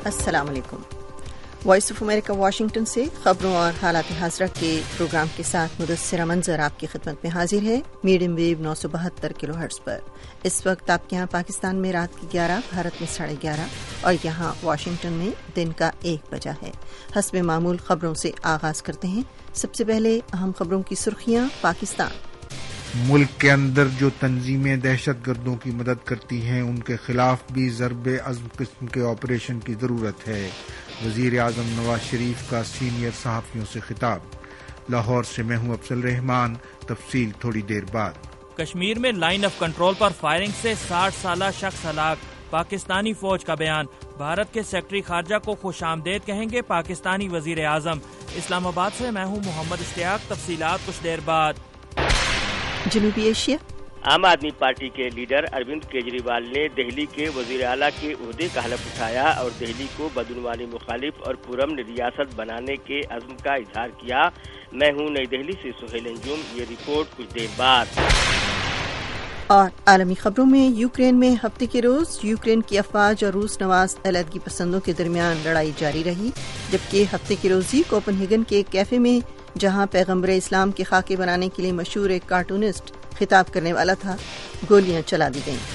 السلام علیکم۔ Voice of America Washington سے خبروں اور حالات حاضرہ کے پروگرام کے ساتھ مدثرہ منظر آپ کی خدمت میں حاضر ہے میڈیم ویو 972 کلو ہرٹز پر۔ اس وقت آپ کے یہاں پاکستان میں رات کی 11، بھارت میں 11:30 اور یہاں واشنگٹن میں دن کا 1 بجا ہے۔ حسب معمول خبروں سے آغاز کرتے ہیں۔ سب سے پہلے اہم خبروں کی سرخیاں۔ پاکستان ملک کے اندر جو تنظیمیں دہشت گردوں کی مدد کرتی ہیں ان کے خلاف بھی ضرب عزم قسم کے آپریشن کی ضرورت ہے۔ وزیر اعظم نواز شریف کا سینئر صحافیوں سے خطاب۔ لاہور سے میں ہوں افضل رحمان، تفصیل تھوڑی دیر بعد۔ کشمیر میں لائن آف کنٹرول پر فائرنگ سے 60 سالہ شخص ہلاک، پاکستانی فوج کا بیان۔ بھارت کے سیکرٹری خارجہ کو خوش آمدید کہیں گے پاکستانی وزیر اعظم۔ اسلام آباد سے میں ہوں محمد اشتیاق، تفصیلات کچھ دیر بعد۔ جنوبی ایشیا۔ عام آدمی پارٹی کے لیڈر اروند کیجریوال نے دہلی کے وزیر اعلیٰ کے عہدے کا حلف اٹھایا اور دہلی کو بدعنوانی مخالف اور پرامن ریاست بنانے کے عزم کا اظہار کیا۔ میں ہوں نئی دہلی سے سہیل انجم، یہ رپورٹ کچھ دیر بعد۔ اور عالمی خبروں میں یوکرین میں ہفتے کے روز یوکرین کی افواج اور روس نواز علیحدگی پسندوں کے درمیان لڑائی جاری رہی، جبکہ ہفتے کے روز ہی کوپن ہیگن کے ایک کیفے میں جہاں پیغمبر اسلام کے خاکے بنانے کے لیے مشہور ایک کارٹونسٹ خطاب کرنے والا تھا، گولیاں چلا دی گئیں۔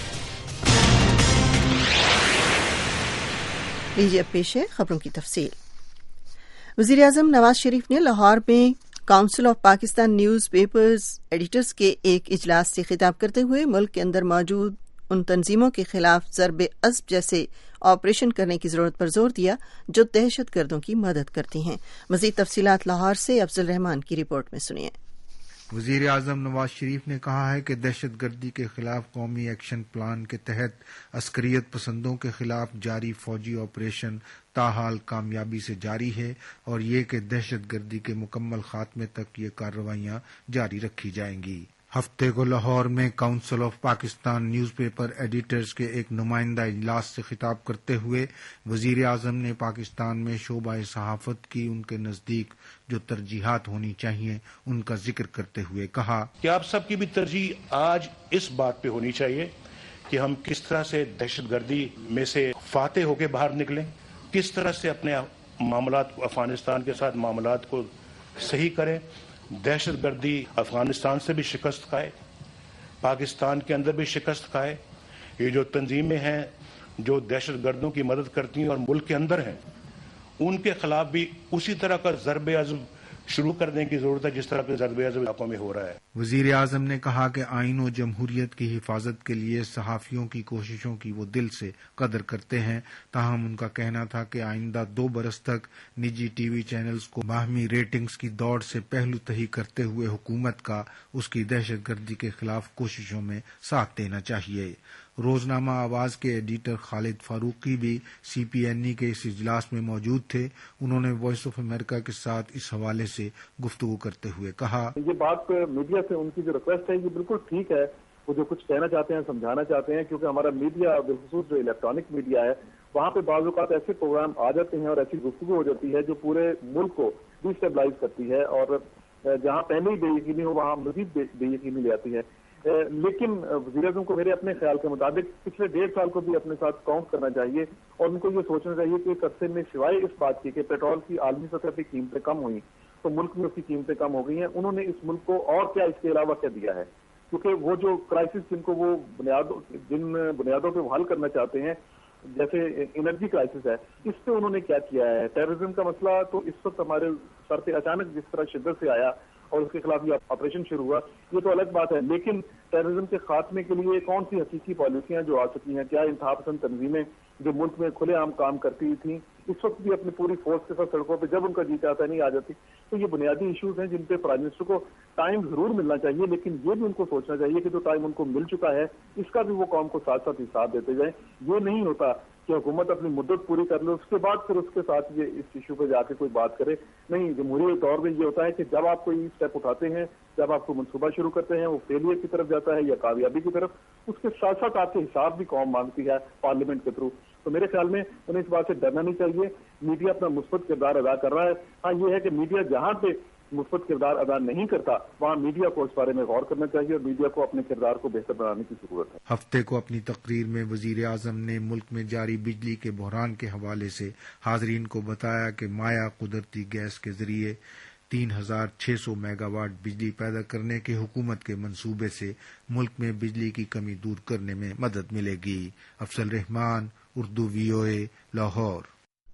لیجیے اب پیش ہے خبروں کی تفصیل۔ وزیر اعظم نواز شریف نے لاہور میں council of Pakistan newspapers editors کے ایک اجلاس سے خطاب کرتے ہوئے ملک کے اندر موجود ان تنظیموں کے خلاف ضرب عزم جیسے آپریشن کرنے کی ضرورت پر زور دیا جو دہشت گردوں کی مدد کرتی ہیں۔ مزید تفصیلات لاہور سے افضل رحمان کی رپورٹ میں سنیے۔ وزیر اعظم نواز شریف نے کہا ہے کہ دہشت گردی کے خلاف قومی ایکشن پلان کے تحت عسکریت پسندوں کے خلاف جاری فوجی آپریشن تاحال کامیابی سے جاری ہے اور یہ کہ دہشت گردی کے مکمل خاتمے تک یہ کارروائیاں جاری رکھی جائیں گی۔ ہفتے کو لاہور میں council of Pakistan newspaper editors کے ایک نمائندہ اجلاس سے خطاب کرتے ہوئے وزیر اعظم نے پاکستان میں شعبہ صحافت کی ان کے نزدیک جو ترجیحات ہونی چاہیے ان کا ذکر کرتے ہوئے کہا کہ آپ سب کی بھی ترجیح آج اس بات پہ ہونی چاہیے کہ ہم کس طرح سے دہشت گردی میں سے فاتح ہو کے باہر نکلیں، کس طرح سے اپنے معاملات افغانستان کے ساتھ معاملات کو صحیح کریں۔ دہشت گردی افغانستان سے بھی شکست کھائے، پاکستان کے اندر بھی شکست کھائے۔ یہ جو تنظیمیں ہیں جو دہشت گردوں کی مدد کرتی ہیں اور ملک کے اندر ہیں، ان کے خلاف بھی اسی طرح کا ضرب عزم شروع کرنے کی ضرورت ہے جس طرح کا ضرب عزم علاقوں میں ہو رہا ہے۔ وزیر اعظم نے کہا کہ آئین و جمہوریت کی حفاظت کے لیے صحافیوں کی کوششوں کی وہ دل سے قدر کرتے ہیں، تاہم ان کا کہنا تھا کہ آئندہ 2 برس تک نجی ٹی وی چینلز کو باہمی ریٹنگز کی دوڑ سے پہلو تہی کرتے ہوئے حکومت کا اس کی دہشت گردی کے خلاف کوششوں میں ساتھ دینا چاہیے۔ روزنامہ آواز کے ایڈیٹر خالد فاروقی بھی سی پی این ای کے اس اجلاس میں موجود تھے۔ انہوں نے وائس آف امریکہ کے ساتھ اس حوالے سے گفتگو کرتے ہوئے کہا یہ بات میڈیا سے ان کی جو ریکویسٹ ہے یہ بالکل ٹھیک ہے، وہ جو کچھ کہنا چاہتے ہیں سمجھانا چاہتے ہیں، کیونکہ ہمارا میڈیا بالخصوص جو الیکٹرانک میڈیا ہے وہاں پہ بعض اوقات ایسے پروگرام آ جاتے ہیں اور ایسی گفتگو ہو جاتی ہے جو پورے ملک کو ڈیسٹیبلائز کرتی ہے اور جہاں پہلے ہی بے یقینی ہو وہاں مزید بے یقینی لے آتی ہے۔ لیکن وزیر اعظم کو میرے اپنے خیال کے مطابق پچھلے 1.5 سال کو بھی اپنے ساتھ کاؤنٹ کرنا چاہیے اور ان کو یہ سوچنا چاہیے کہ اس عرصے میں سوائے اس بات کی کہ پیٹرول کی عالمی سطح پہ قیمتیں کم ہوئیں تو ملک میں اس کی قیمتیں کم ہو گئی ہیں، انہوں نے اس ملک کو اور کیا اس کے علاوہ کیا دیا ہے، کیونکہ وہ جو کرائسس جن کو وہ جن بنیادوں پہ وہ حل کرنا چاہتے ہیں جیسے انرجی کرائسس ہے، اس پہ انہوں نے کیا کیا ہے۔ ٹیررزم کا مسئلہ تو اس وقت ہمارے سر پہ اچانک جس طرح شدت سے آیا اور اس کے خلاف یہ آپریشن شروع ہوا یہ تو الگ بات ہے، لیکن ٹیررزم کے خاتمے کے لیے کون سی حقیقی پالیسیاں جو آ سکی ہیں، کیا انتہا پسند تنظیمیں جو ملک میں کھلے عام کام کرتی تھیں اس وقت بھی اپنی پوری فورس کے ساتھ سڑکوں پہ جب ان کا جی چاہتا نہیں آ جاتی۔ تو یہ بنیادی ایشوز ہیں جن پہ پرائم منسٹر کو ٹائم ضرور ملنا چاہیے، لیکن یہ بھی ان کو سوچنا چاہیے کہ جو ٹائم ان کو مل چکا ہے اس کا بھی وہ قوم کو ساتھ ساتھ حساب دیتے جائیں۔ یہ نہیں ہوتا کہ حکومت اپنی مدت پوری کر لے اس کے بعد پھر اس کے ساتھ یہ اس ایشو پہ جا کے کوئی بات کرے۔ نہیں، جمہوری دور میں یہ ہوتا ہے کہ جب آپ کوئی اسٹیپ اٹھاتے ہیں، جب آپ کو منصوبہ شروع کرتے ہیں وہ فیلئر کی طرف جاتا ہے یا کامیابی کی طرف، اس کے ساتھ ساتھ آپ کے حساب بھی قوم مانگتی ہے پارلیمنٹ کے تھرو۔ تو میرے خیال میں انہیں اس بات سے ڈرنا نہیں چاہیے، میڈیا اپنا مثبت کردار ادا کر رہا ہے۔ ہاں یہ ہے کہ میڈیا جہاں پہ مثبت کردار ادا نہیں کرتا، وہاں میڈیا کو اس بارے میں غور کرنا چاہیے اور میڈیا کو اپنے کردار کو بہتر بنانے کی ضرورت ہے۔ ہفتے کو اپنی تقریر میں وزیر اعظم نے ملک میں جاری بجلی کے بحران کے حوالے سے حاضرین کو بتایا کہ مائع قدرتی گیس کے ذریعے 3600 میگا واٹ بجلی پیدا کرنے کے حکومت کے منصوبے سے ملک میں بجلی کی کمی دور کرنے میں مدد ملے گی۔ افضل رحمان، اردو VOA، لاہور۔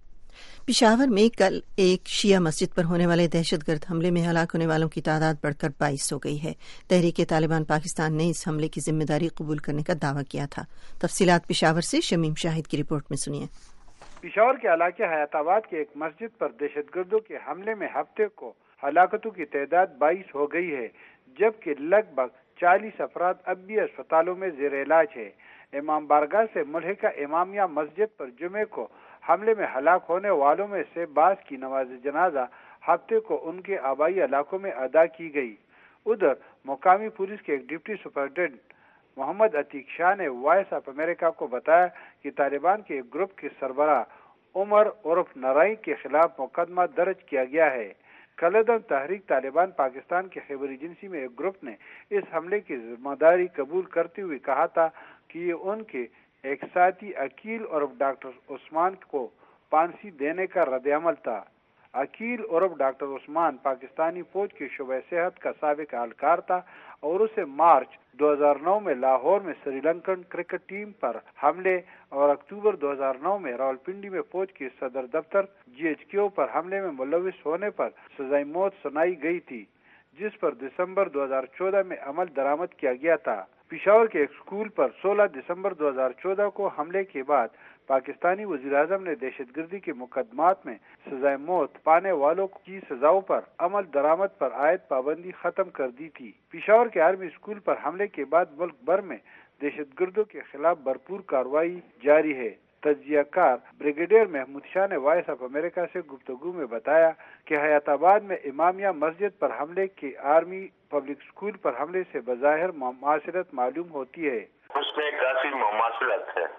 پشاور میں کل ایک شیعہ مسجد پر ہونے والے دہشت گرد حملے میں ہلاک ہونے والوں کی تعداد بڑھ کر 22 ہو گئی ہے۔ تحریک طالبان پاکستان نے اس حملے کی ذمہ داری قبول کرنے کا دعویٰ کیا تھا۔ تفصیلات پشاور سے شمیم شاہد کی رپورٹ میں سنیے۔ پشاور کے علاقے حیات آباد کے ایک مسجد پر دہشت گردوں کے حملے میں ہفتے کو ہلاکتوں کی تعداد 22 ہو گئی ہے، جبکہ لگ بھگ 40 افراد اب بھی اسپتالوں میں زیر علاج ہے۔ امام بارگاہ سے ملحقہ امامیہ مسجد پر جمعے کو حملے میں ہلاک ہونے والوں میں سے بعض کی نماز جنازہ ہفتے کو ان کے آبائی علاقوں میں ادا کی گئی۔ ادھر مقامی پولیس کے ایک ڈپٹی سپرنٹینڈنٹ محمد عتیق شاہ نے وائس آف امریکہ کو بتایا کہ طالبان کے ایک گروپ کے سربراہ عمر عرف نرائی کے خلاف مقدمہ درج کیا گیا ہے۔ کالعدم تحریک طالبان پاکستان کے خیبر ایجنسی میں ایک گروپ نے اس حملے کی ذمہ داری قبول کرتے ہوئے کہا تھا کہ یہ ان کے ایک ساتھی عقیل عرف ڈاکٹر عثمان کو پھانسی دینے کا رد عمل تھا۔ عقیل عرف ڈاکٹر عثمان پاکستانی فوج کے شعبہ صحت کا سابق اہلکار تھا اور اسے مارچ 2009 میں لاہور میں سری لنکن کرکٹ ٹیم پر حملے اور اکتوبر 2009 میں راولپنڈی میں فوج کے صدر دفتر GHQ پر حملے میں ملوث ہونے پر سزائے موت سنائی گئی تھی، جس پر دسمبر 2014 میں عمل درآمد کیا گیا تھا۔ پشاور کے ایک اسکول پر 16 دسمبر 2014 کو حملے کے بعد پاکستانی وزیراعظم نے دہشت گردی کے مقدمات میں سزائے موت پانے والوں کی سزاؤں پر عمل درآمد پر عائد پابندی ختم کر دی تھی۔ پشاور کے آرمی اسکول پر حملے کے بعد ملک بھر میں دہشت گردوں کے خلاف بھرپور کارروائی جاری ہے۔ تجزیہ کار بریگیڈیئر محمود شاہ نے وائس آف امریکہ سے گفتگو میں بتایا کہ حیات آباد میں امامیہ مسجد پر حملے کے آرمی پبلک اسکول پر حملے سے بظاہر مماثلت معلوم ہوتی ہے۔ اس میں کافی مماثلت ہے۔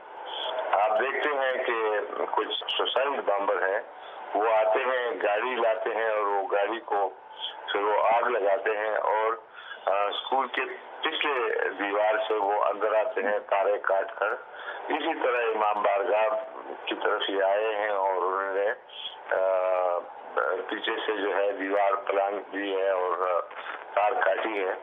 آپ دیکھتے ہیں کہ کچھ سوسائڈ بامبر ہیں، وہ آتے ہیں، گاڑی لاتے ہیں اور وہ گاڑی کو پھر وہ آگ لگاتے ہیں اور اسکول کے پچھلے دیوار سے وہ اندر آتے ہیں تارے کاٹ کر۔ اسی طرح امام بارگاہ کی طرف یہ آئے ہیں اور انہوں نے پیچھے سے جو ہے دیوار پلانگ دی ہے اور تار کاٹی ہے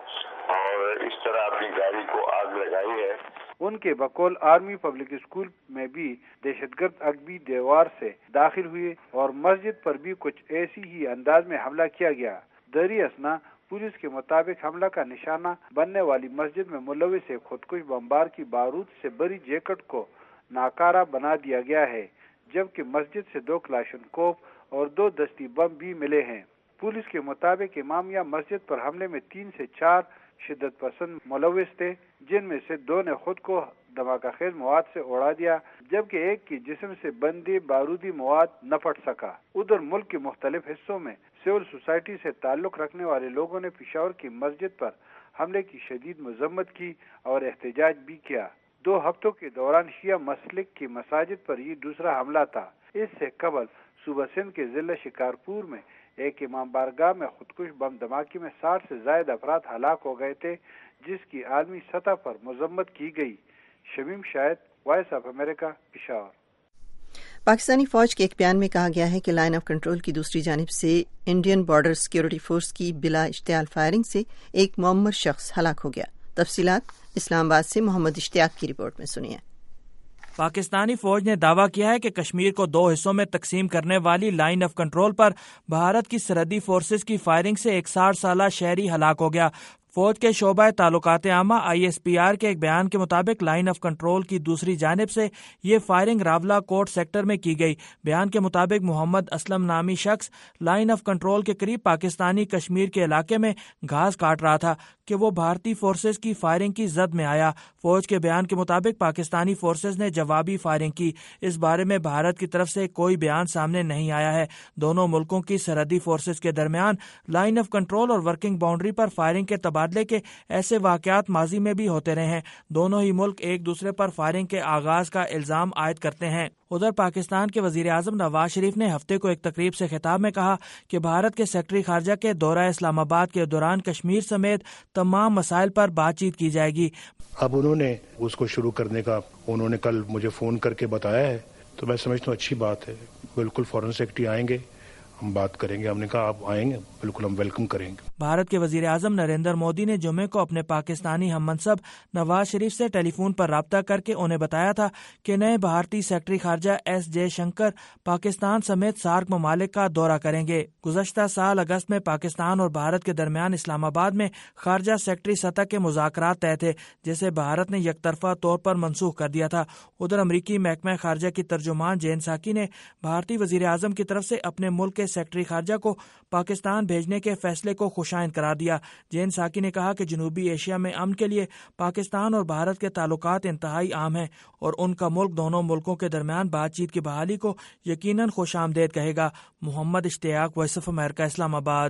اور اس طرح اپنی گاڑی کو آگ لگائی ہے۔ ان کے بقول آرمی پبلک اسکول میں بھی دہشت گرد اگبی دیوار سے داخل ہوئے اور مسجد پر بھی کچھ ایسی ہی انداز میں حملہ کیا گیا۔ دری اثنا پولیس کے مطابق حملہ کا نشانہ بننے والی مسجد میں ملوث ایک خودکش بمبار کی بارود سے بری جیکٹ کو ناکارہ بنا دیا گیا ہے، جبکہ مسجد سے 2 کلاشنکوف اور 2 دستی بم بھی ملے ہیں۔ پولیس کے مطابق امامیہ مسجد پر حملے میں 3 سے 4 شدت پسند ملوث تھے، جن میں سے 2 نے خود کو دھماکہ خیز مواد سے اڑا دیا، جبکہ ایک کی جسم سے بندے بارودی مواد نہ پھٹ سکا۔ ادھر ملک کے مختلف حصوں میں سول سوسائٹی سے تعلق رکھنے والے لوگوں نے پشاور کی مسجد پر حملے کی شدید مذمت کی اور احتجاج بھی کیا۔ 2 ہفتوں کے دوران شیعہ مسلک کی مساجد پر یہ دوسرا حملہ تھا۔ اس سے قبل صوبہ سندھ کے ضلع شکارپور میں ایک امام بارگاہ میں خودکش بم دھماکے میں 60 سے زائد افراد ہلاک ہو گئے تھے، جس کی عالمی سطح پر مذمت کی گئی۔ Shamim Shahid, voice of America, Peshawar. پاکستانی فوج کے ایک بیان میں کہا گیا ہے کہ لائن آف کنٹرول کی دوسری جانب سے انڈین بارڈر سیکورٹی فورس کی بلا اشتعال فائرنگ سے ایک معمر شخص ہلاک ہو گیا۔ تفصیلات اسلام آباد سے محمد اشتیاق کی رپورٹ میں سنیے۔ پاکستانی فوج نے دعویٰ کیا ہے کہ کشمیر کو 2 حصوں میں تقسیم کرنے والی لائن آف کنٹرول پر بھارت کی سرحدی فورسز کی فائرنگ سے ایک 60 سالہ شہری ہلاک ہو گیا۔ فوج کے شعبہ تعلقات عامہ ISPR کے ایک بیان کے مطابق لائن آف کنٹرول کی دوسری جانب سے یہ فائرنگ راولہ کوٹ سیکٹر میں کی گئی۔ بیان کے مطابق محمد اسلم نامی شخص لائن آف کنٹرول کے قریب پاکستانی کشمیر کے علاقے میں گھاس کاٹ رہا تھا کہ وہ بھارتی فورسز کی فائرنگ کی زد میں آیا۔ فوج کے بیان کے مطابق پاکستانی فورسز نے جوابی فائرنگ کی۔ اس بارے میں بھارت کی طرف سے کوئی بیان سامنے نہیں آیا ہے۔ دونوں ملکوں کی سرحدی فورسز کے درمیان لائن آف کنٹرول اور ورکنگ باؤنڈری پر فائرنگ کے تبادلے تبادلے کے ایسے واقعات ماضی میں بھی ہوتے رہے ہیں۔ دونوں ہی ملک ایک دوسرے پر فائرنگ کے آغاز کا الزام عائد کرتے ہیں۔ ادھر پاکستان کے وزیر اعظم نواز شریف نے ہفتے کو ایک تقریب سے خطاب میں کہا کہ بھارت کے سیکرٹری خارجہ کے دورہ اسلام آباد کے دوران کشمیر سمیت تمام مسائل پر بات چیت کی جائے گی۔ اب انہوں نے اس کو شروع کرنے کا انہوں نے کل مجھے فون کر کے بتایا ہے، تو میں سمجھتا ہوں اچھی بات ہے۔ بالکل فورن سیکرٹری آئیں گے، ہم بات کریں گے۔ ہم نے کہا آپ آئیں گے، بالکل ہم ویلکم کریں گے۔ بھارت کے وزیر اعظم نریندر مودی نے جمعے کو اپنے پاکستانی ہم منصب نواز شریف سے ٹیلی فون پر رابطہ کر کے انہیں بتایا تھا کہ نئے بھارتی سیکرٹری خارجہ ایس جے شنکر پاکستان سمیت سارک ممالک کا دورہ کریں گے۔ گزشتہ سال اگست میں پاکستان اور بھارت کے درمیان اسلام آباد میں خارجہ سیکرٹری سطح کے مذاکرات طے تھے، جسے بھارت نے یک طرفہ طور پر منسوخ کر دیا تھا۔ ادھر امریکی محکمہ خارجہ کی ترجمان جین ساکی نے بھارتی وزیر اعظم کی طرف سے اپنے ملک کے سیکرٹری خارجہ کو پاکستان بھیجنے کے فیصلے کو خوشائند قرار دیا۔ جین ساکی نے کہا کہ جنوبی ایشیا میں امن کے لیے پاکستان اور بھارت کے تعلقات انتہائی اہم ہیں اور ان کا ملک دونوں ملکوں کے درمیان بات چیت کی بحالی کو یقیناً خوش آمدید کہے گا۔ محمد اشتیاق، وائس آف امریکہ، اسلام آباد۔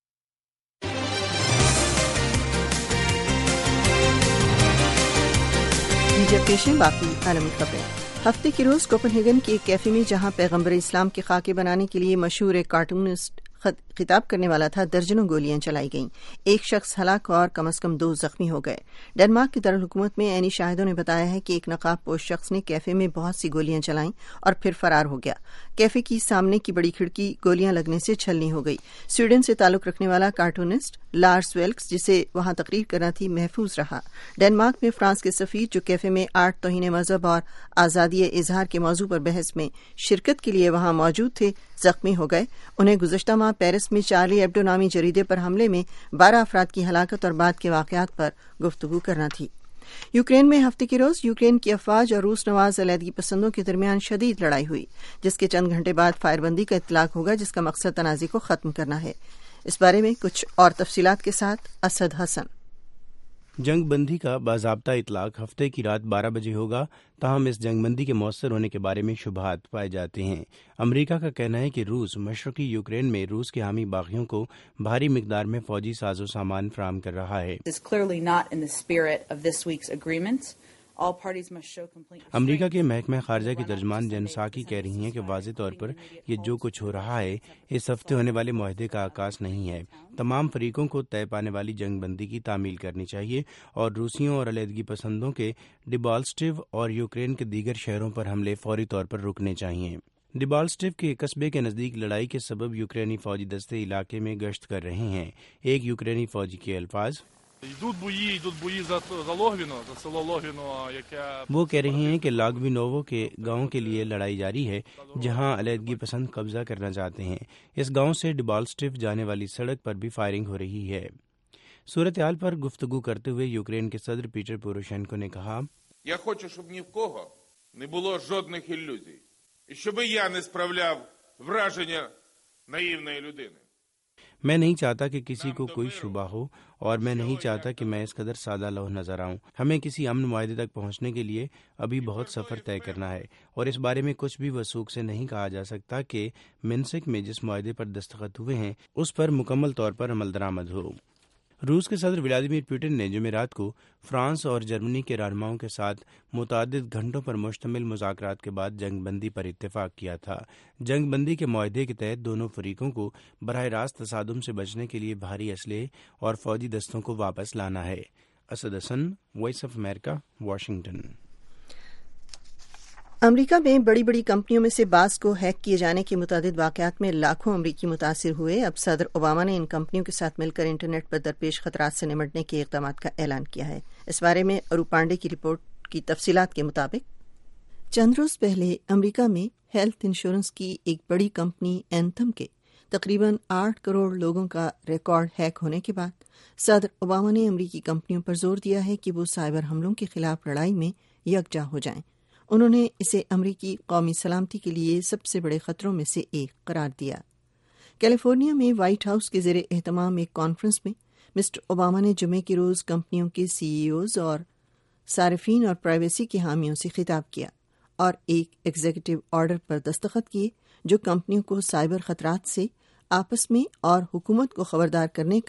جب پیش ہیں باقی عالمی خبریں۔ ہفتے کے روز کوپن ہیگن کے ایک کیفے میں جہاں پیغمبر اسلام کے خاکے بنانے کے لیے مشہور ایک کارٹونسٹ خطاب کرنے والا تھا، درجنوں گولیاں چلائی گئیں۔ ایک شخص ہلاک اور کم از کم 2 زخمی ہو گئے۔ ڈنمارک کے دارالحکومت میں عینی شاہدوں نے بتایا ہے کہ ایک نقاب پوش شخص نے کیفے میں بہت سی گولیاں چلائیں اور پھر فرار ہو گیا۔ کیفے کی سامنے کی بڑی کھڑکی گولیاں لگنے سے چھلنی ہو گئی۔ سویڈن سے تعلق رکھنے والا کارٹونسٹ لارس ویلکس، جسے وہاں تقریر کرنا تھی، محفوظ رہا۔ ڈنمارک میں فرانس کے سفیر، جو کیفے میں آرٹ، توہین مذہب اور آزادی اظہار کے موضوع پر بحث میں شرکت کے لیے وہاں موجود تھے، زخمی ہو گئے۔ انہیں گزشتہ ماہ پیرس میں چارلی ایبڈو نامی جریدے پر حملے میں 12 افراد کی ہلاکت اور بعد کے واقعات پر گفتگو کرنا تھی۔ یوکرین میں ہفتے کے روز یوکرین کی افواج اور روس نواز علیحدگی پسندوں کے درمیان شدید لڑائی ہوئی، جس کے چند گھنٹے بعد فائر بندی کا اطلاق ہوگا، جس کا مقصد تنازع کو ختم کرنا ہے۔ اس بارے میں کچھ اور تفصیلات کے ساتھ اسد حسن۔ جنگ بندی کا باضابطہ اطلاق ہفتے کی رات 12 بجے ہوگا، تاہم اس جنگ بندی کے مؤثر ہونے کے بارے میں شبہات پائے جاتے ہیں۔ امریکہ کا کہنا ہے کہ روس مشرقی یوکرین میں روس کے حامی باغیوں کو بھاری مقدار میں فوجی ساز و سامان فراہم کر رہا ہے۔ امریکہ کے محکمہ خارجہ کی ترجمان جین ساکی کہہ رہی ہیں کہ واضح طور پر یہ جو کچھ ہو رہا ہے اس ہفتے ہونے والے معاہدے کا عکاس نہیں ہے۔ تمام فریقوں کو طے پانے والی جنگ بندی کی تعمیل کرنی چاہیے اور روسیوں اور علیحدگی پسندوں کے ڈیبالسٹیو اور یوکرین کے دیگر شہروں پر حملے فوری طور پر رکنے چاہیے۔ ڈیبالسٹیو کے قصبے کے نزدیک لڑائی کے سبب یوکرینی فوجی دستے علاقے میں گشت کر رہے ہیں۔ ایک یوکرینی فوجی کے الفاظ، وہ کہہ رہے ہیں کہ لاگوینوو کے گاؤں کے لیے لڑائی جاری ہے، جہاں علیحدگی پسند قبضہ کرنا چاہتے ہیں۔ اس گاؤں سے ڈیبالسٹیو جانے والی سڑک پر بھی فائرنگ ہو رہی ہے۔ صورتحال پر گفتگو کرتے ہوئے یوکرین کے صدر پیٹر پوروشینکو نے کہا، میں نہیں چاہتا کہ کسی کو کوئی شبہ ہو اور میں نہیں چاہتا کہ میں اس قدر سادہ لوح نظر آؤں۔ ہمیں کسی امن معاہدے تک پہنچنے کے لیے ابھی بہت سفر طے کرنا ہے اور اس بارے میں کچھ بھی وثوق سے نہیں کہا جا سکتا کہ منسک میں جس معاہدے پر دستخط ہوئے ہیں اس پر مکمل طور پر عمل درآمد ہو۔ روس کے صدر ولادیمیر پوٹن نے جمعرات کو فرانس اور جرمنی کے رہنماؤں کے ساتھ متعدد گھنٹوں پر مشتمل مذاکرات کے بعد جنگ بندی پر اتفاق کیا تھا۔ جنگ بندی کے معاہدے کے تحت دونوں فریقوں کو براہ راست تصادم سے بچنے کے لیے بھاری اسلحے اور فوجی دستوں کو واپس لانا ہے۔ اسد حسن، وائس آف امریکہ، واشنگٹن۔ امریکہ میں بڑی بڑی کمپنیوں میں سے بعض کو ہیک کیے جانے کے متعدد واقعات میں لاکھوں امریکی متاثر ہوئے۔ اب صدر اوباما نے ان کمپنیوں کے ساتھ مل کر انٹرنیٹ پر درپیش خطرات سے نمٹنے کے اقدامات کا اعلان کیا ہے۔ اس بارے میں ارو پانڈے کی رپورٹ کی تفصیلات کے مطابق، چند روز پہلے امریکہ میں ہیلتھ انشورنس کی ایک بڑی کمپنی اینتھم کے تقریباً 8 کروڑ لوگوں کا ریکارڈ ہیک ہونے کے بعد صدر اوباما نے امریکی کمپنیوں پر زور دیا ہے کہ وہ سائبر حملوں کے خلاف لڑائی میں یکجا ہو جائیں۔ انہوں نے اسے امریکی قومی سلامتی کے لیے سب سے بڑے خطروں میں سے ایک قرار دیا۔ کیلیفورنیا میں وائٹ ہاؤس کے زیر اہتمام ایک کانفرنس میں مسٹر اوباما نے جمعے کے روز کمپنیوں کے CEOs اور صارفین اور پرائیویسی کے حامیوں سے خطاب کیا اور ایک ایگزیکٹو آرڈر پر دستخط کیے جو کمپنیوں کو سائبر خطرات سے آپس میں اور حکومت کو خبردار کرنے کا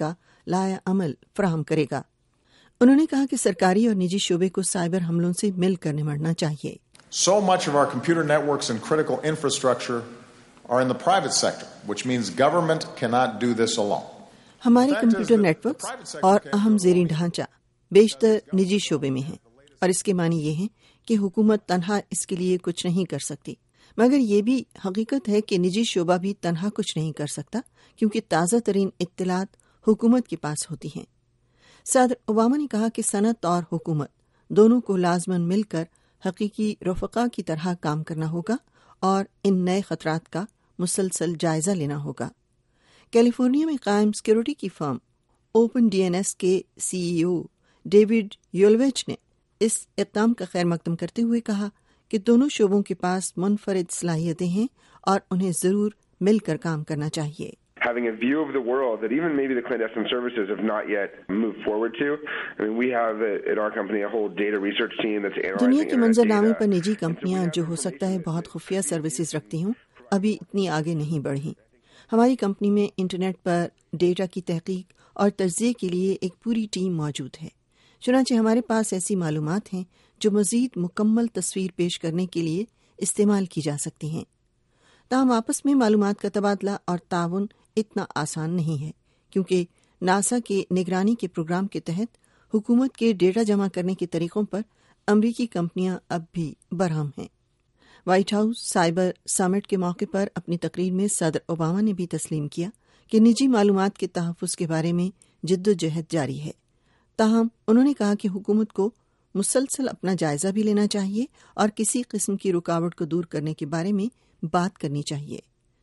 लाया अमल फराहम करेगा। उन्होंने कहा कि सरकारी और निजी शोबे को साइबर हमलों से मिलकर निपटना चाहिए। So much of our computer networks and critical infrastructure are in the private sector, which means government cannot do this alone. हमारे कंप्यूटर नेटवर्क्स और अहम ज़ेरी ढांचा बेशतर निजी शोबे में हैं और इसके मानी ये हैं कि हुकूमत तन्हा इसके लिए कुछ नहीं कर सकती, मगर ये भी हकीकत है कि निजी शोबा भी तन्हा कुछ नहीं कर सकता क्योंकि ताज़ा तरीन इत्तलात हुकूमत के पास होती हैं। सदर ओबामा ने कहा कि सनत और हुकूमत दोनों को लाजमन मिलकर हकीकी रफ़क़ा की तरह काम करना होगा और इन नए खतरात का मुसलसल जायजा लेना होगा। कैलिफोर्निया में कायम सिक्योरिटी की फर्म ओपन डीएनएस के सीईओ डेविड योलवेच ने इस इक़दाम का खैर मकदम करते हुए कहा कि दोनों शोबों के पास मुनफरिद सलाहियतें हैं और उन्हें ज़रूर मिलकर काम करना चाहिए। Having a view of the world that even maybe the clandestine services have not yet moved forward to. I mean, we have at our company a whole data research team that's analyzing. दुनिया के मंजरनामे पर निजी कंपनियां जो हो सकता है बहुत खुफिया सर्विसेज रखती हों, अभी इतनी आगे नहीं बढ़ी। हमारी कंपनी में इंटरनेट पर डेटा की तहकीक और तज्ज़िये के लिए एक पूरी टीम मौजूद है। चुनांचे हमारे पास ऐसी मालूमात हैं जो मज़ीद मुकम्मल तस्वीर पेश करने के लिए इस्तेमाल की जा सकती हैं। ताहम आपस में मालूमात का तबादला और ताउन इतना आसान नहीं है क्योंकि नासा के निगरानी के प्रोग्राम के तहत हुकूमत के डेटा जमा करने के तरीकों पर अमरीकी कंपनियां अब भी बरहम हैं। व्हाइट हाउस साइबर समिट के मौके पर अपनी तकरीर में सदर ओबामा ने भी तस्लीम किया कि निजी मालूमात के तहफ़्फ़ुज़ के बारे में जिद्दोजहद जारी है। ताहम उन्होंने कहा कि हुकूमत को मुसलसल अपना जायजा भी लेना चाहिए और किसी किस्म की रुकावट को दूर करने के बारे में बात करनी चाहिए।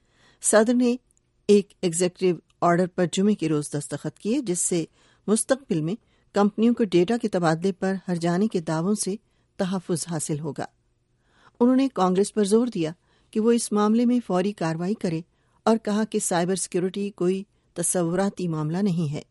सदर ने एक एग्जीक्यूटिव ऑर्डर पर जुमे के रोज दस्तखत किए जिससे मुस्तकबिल में कंपनियों को डेटा के तबादले पर हर्जाने के दावों से तहफ़्फ़ुज़ हासिल होगा। उन्होंने कांग्रेस पर जोर दिया कि वो इस मामले में फौरी कार्रवाई करे और कहा कि साइबर सिक्योरिटी कोई तसव्वुराती मामला नहीं है।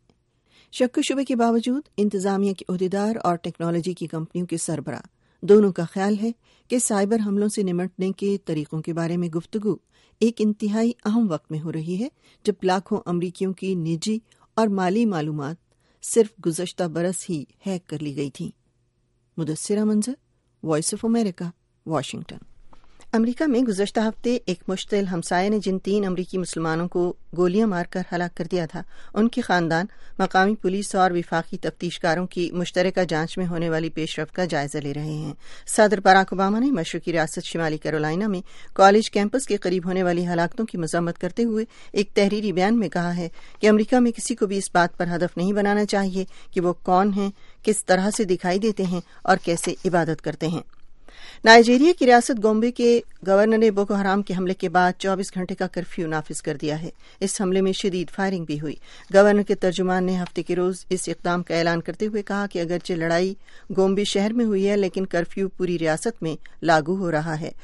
शक शुबे के बावजूद इंतजामिया के ओहदेदार और टेक्नोलॉजी की कंपनियों के सरबराह दोनों का ख्याल है कि साइबर हमलों से निपटने के तरीकों के बारे में गुफ्तगू एक इंतहाई अहम वक्त में हो रही है जब लाखों अमरीकियों की निजी और माली मालूमात सिर्फ गुज़श्ता बरस ही हैक कर ली गई थी। Mudassira Manzar, voice of America, Washington. अमरीका में गुज़श्ता हफ्ते एक मुश्तिल हमसाये ने जिन 3 अमरीकी मुसलमानों को गोलियां मारकर हलाक कर दिया था, उनके खानदान मकामी पुलिस और विफाकी तफ्तीशकारों की मुश्तरका जांच में होने वाली पेशरफ्त का जायजा ले रहे हैं। सदर बराक ओबामा ने मशरकी रियासत शिमाली कैरोलिना में कॉलेज कैंपस के करीब होने वाली हलाकतों की मजम्मत करते हुए एक तहरीरी बयान में कहा है कि अमरीका में किसी को भी इस बात पर हदफ नहीं बनाना चाहिए कि वो कौन हैं, किस तरह से दिखाई देते हैं और कैसे इबादत करते हैं। नाइजीरिया की रियासत गोम्बे के गवर्नर ने बोको हराम के हमले के बाद 24 घंटे का कर्फ्यू नाफिज कर दिया है। इस हमले में शदीद फायरिंग भी हुई। गवर्नर के तर्जुमान ने हफ्ते के रोज इस इक़दाम का ऐलान करते हुए कहा कि अगरचे लड़ाई गोम्बे शहर में हुई है लेकिन कर्फ्यू पूरी रियासत में लागू हो रहा है।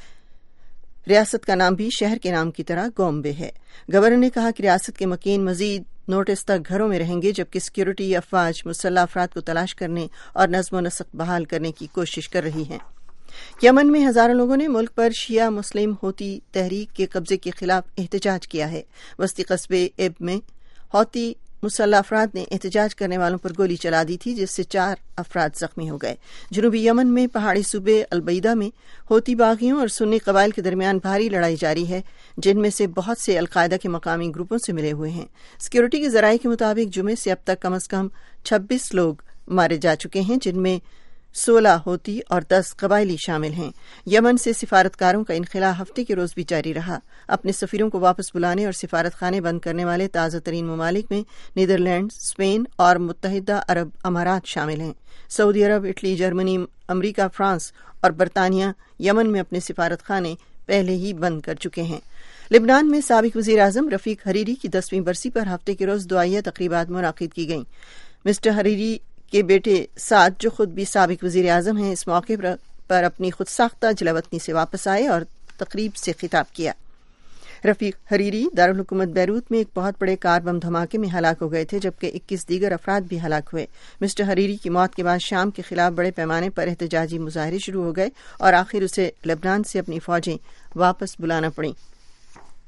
रियासत का नाम भी शहर के नाम की तरह गोम्बे है। गवर्नर ने कहा कि रियासत के मकीन मजीद नोटिस तक घरों में रहेंगे जबकि सिक्योरिटी अफवाज मुसल्लह अफराद को तलाश करने और नज़्म व नस्क बहाल करने की कोशिश कर रही हैं। यमन में हजारों लोगों ने मुल्क पर शिया मुस्लिम होती तहरीक के कब्जे के खिलाफ एहतजाज किया है। वस्ती कस्बे एब में हौती मुसल्लह अफराद ने एहतजाज करने वालों पर गोली चला दी थी जिससे 4 अफराद जख्मी हो गए। जनूबी यमन में पहाड़ी सूबे अलबैदा में हौती बागियों और सुन्नी कबाइल के दरमियान भारी लड़ाई जारी है जिनमें से बहुत से अलकायदा के मकामी ग्रुपों से मिले हुए हैं। सिक्योरिटी के जराये के मुताबिक जुमे से अब तक कम से कम 26 लोग मारे जा चुके हैं जिनमें 16 होती और 10 कबायली शामिल हैं। यमन से सिफारतकारों का इनखला हफ्ते के रोज भी जारी रहा। अपने सफीरों को वापस बुलाने और सिफारत खाने बंद करने वाले ताज़ा तरीन ममालिक में नीदरलैंड, स्पेन और मुत्तहिदा अरब अमारात शामिल हैं। सऊदी अरब, इटली, जर्मनी, अमरीका, फ्रांस और बरतानिया यमन में अपने सिफारत खाने पहले ही बंद कर चुके हैं। लिबनान में साबिक वज़ीर आज़म रफीक हरीरी की 10वीं बरसी पर हफ्ते के रोज दुआइया तकरीबात मुनाकिद की गईं। मिस्टर हरीरी के बेटे साद, जो खुद भी साबिक वज़ीर आज़म हैं, इस मौके पर अपनी खुद साख्ता जलावतनी से वापस आए और तकरीब से खिताब किया। रफीक हरीरी दारुल हुकूमत बैरूत में एक बहुत बड़े कार बम धमाके में हलाक हो गए थे जबकि 21 दीगर अफराद भी हलाक हुए। मिस्टर हरीरी की मौत के बाद शाम के खिलाफ बड़े पैमाने पर एहतजाजी मुजाहरे शुरू हो गए और आखिर उसे लेबनान से अपनी फौजें वापस बुलाना पड़ी।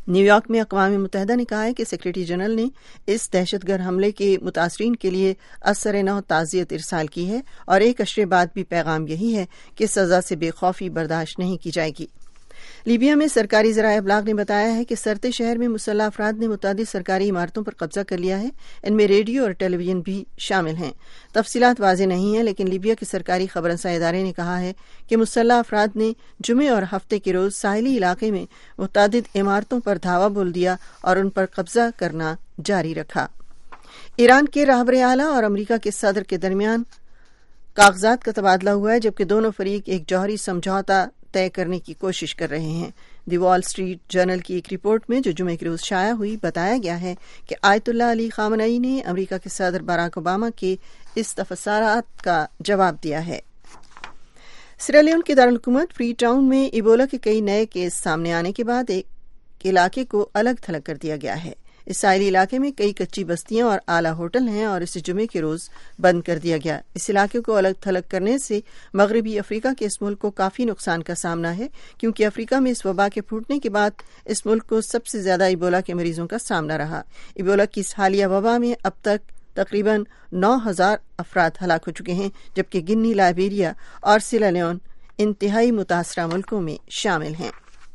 نیو یارک میں اقوام متحدہ نے کہا ہے کہ سیکریٹری جنرل نے اس دہشت گرد حملے کے متاثرین کے لیے ازسر نو تعزیت ارسال کی ہے اور ایک عشرے بعد بھی پیغام یہی ہے کہ سزا سے بے خوفی برداشت نہیں کی جائے گی۔ لیبیا میں سرکاری ذرائع ابلاغ نے بتایا ہے کہ سرتے شہر میں مسلح افراد نے متعدد سرکاری عمارتوں پر قبضہ کر لیا ہے، ان میں ریڈیو اور ٹیلی ویژن بھی شامل ہیں۔ تفصیلات واضح نہیں ہیں، لیکن لیبیا کے سرکاری خبر رساں ادارے نے کہا ہے کہ مسلح افراد نے جمعے اور ہفتے کے روز ساحلی علاقے میں متعدد عمارتوں پر دھاوا بول دیا اور ان پر قبضہ کرنا جاری رکھا۔ ایران کے رہبر اعلیٰ اور امریکہ کے صدر کے درمیان کاغذات کا تبادلہ ہوا ہے، جبکہ دونوں فریق ایک جوہری سمجھوتا طے کرنے کی کوشش کر رہے ہیں۔ دی وال اسٹریٹ جرنل کی ایک رپورٹ میں جو جمعے کے روز شائع ہوئی بتایا گیا ہے کہ آیت اللہ علی خامنئی نے امریکہ کے صدر باراک اوباما کے استفسارات کا جواب دیا ہے۔ سیرالیون کے دارالحکومت فری ٹاؤن میں ایبولا کے کئی نئے کیس سامنے آنے کے بعد ایک علاقے کو الگ تھلگ کر دیا گیا ہے۔ اس ساحلی علاقے میں کئی کچی بستیاں اور اعلیٰ ہوٹل ہیں اور اسے جمعے کے روز بند کر دیا گیا۔ اس علاقے کو الگ تھلگ کرنے سے مغربی افریقہ کے اس ملک کو کافی نقصان کا سامنا ہے، کیونکہ افریقہ میں اس وبا کے پھوٹنے کے بعد اس ملک کو سب سے زیادہ ایبولا کے مریضوں کا سامنا رہا۔ ایبولا کی اس حالیہ وبا میں اب تک تقریباً 9,000 افراد ہلاک ہو چکے ہیں، جبکہ گنی، لائبیریا اور سیرالیون انتہائی متاثرہ ملکوں میں شامل ہیں۔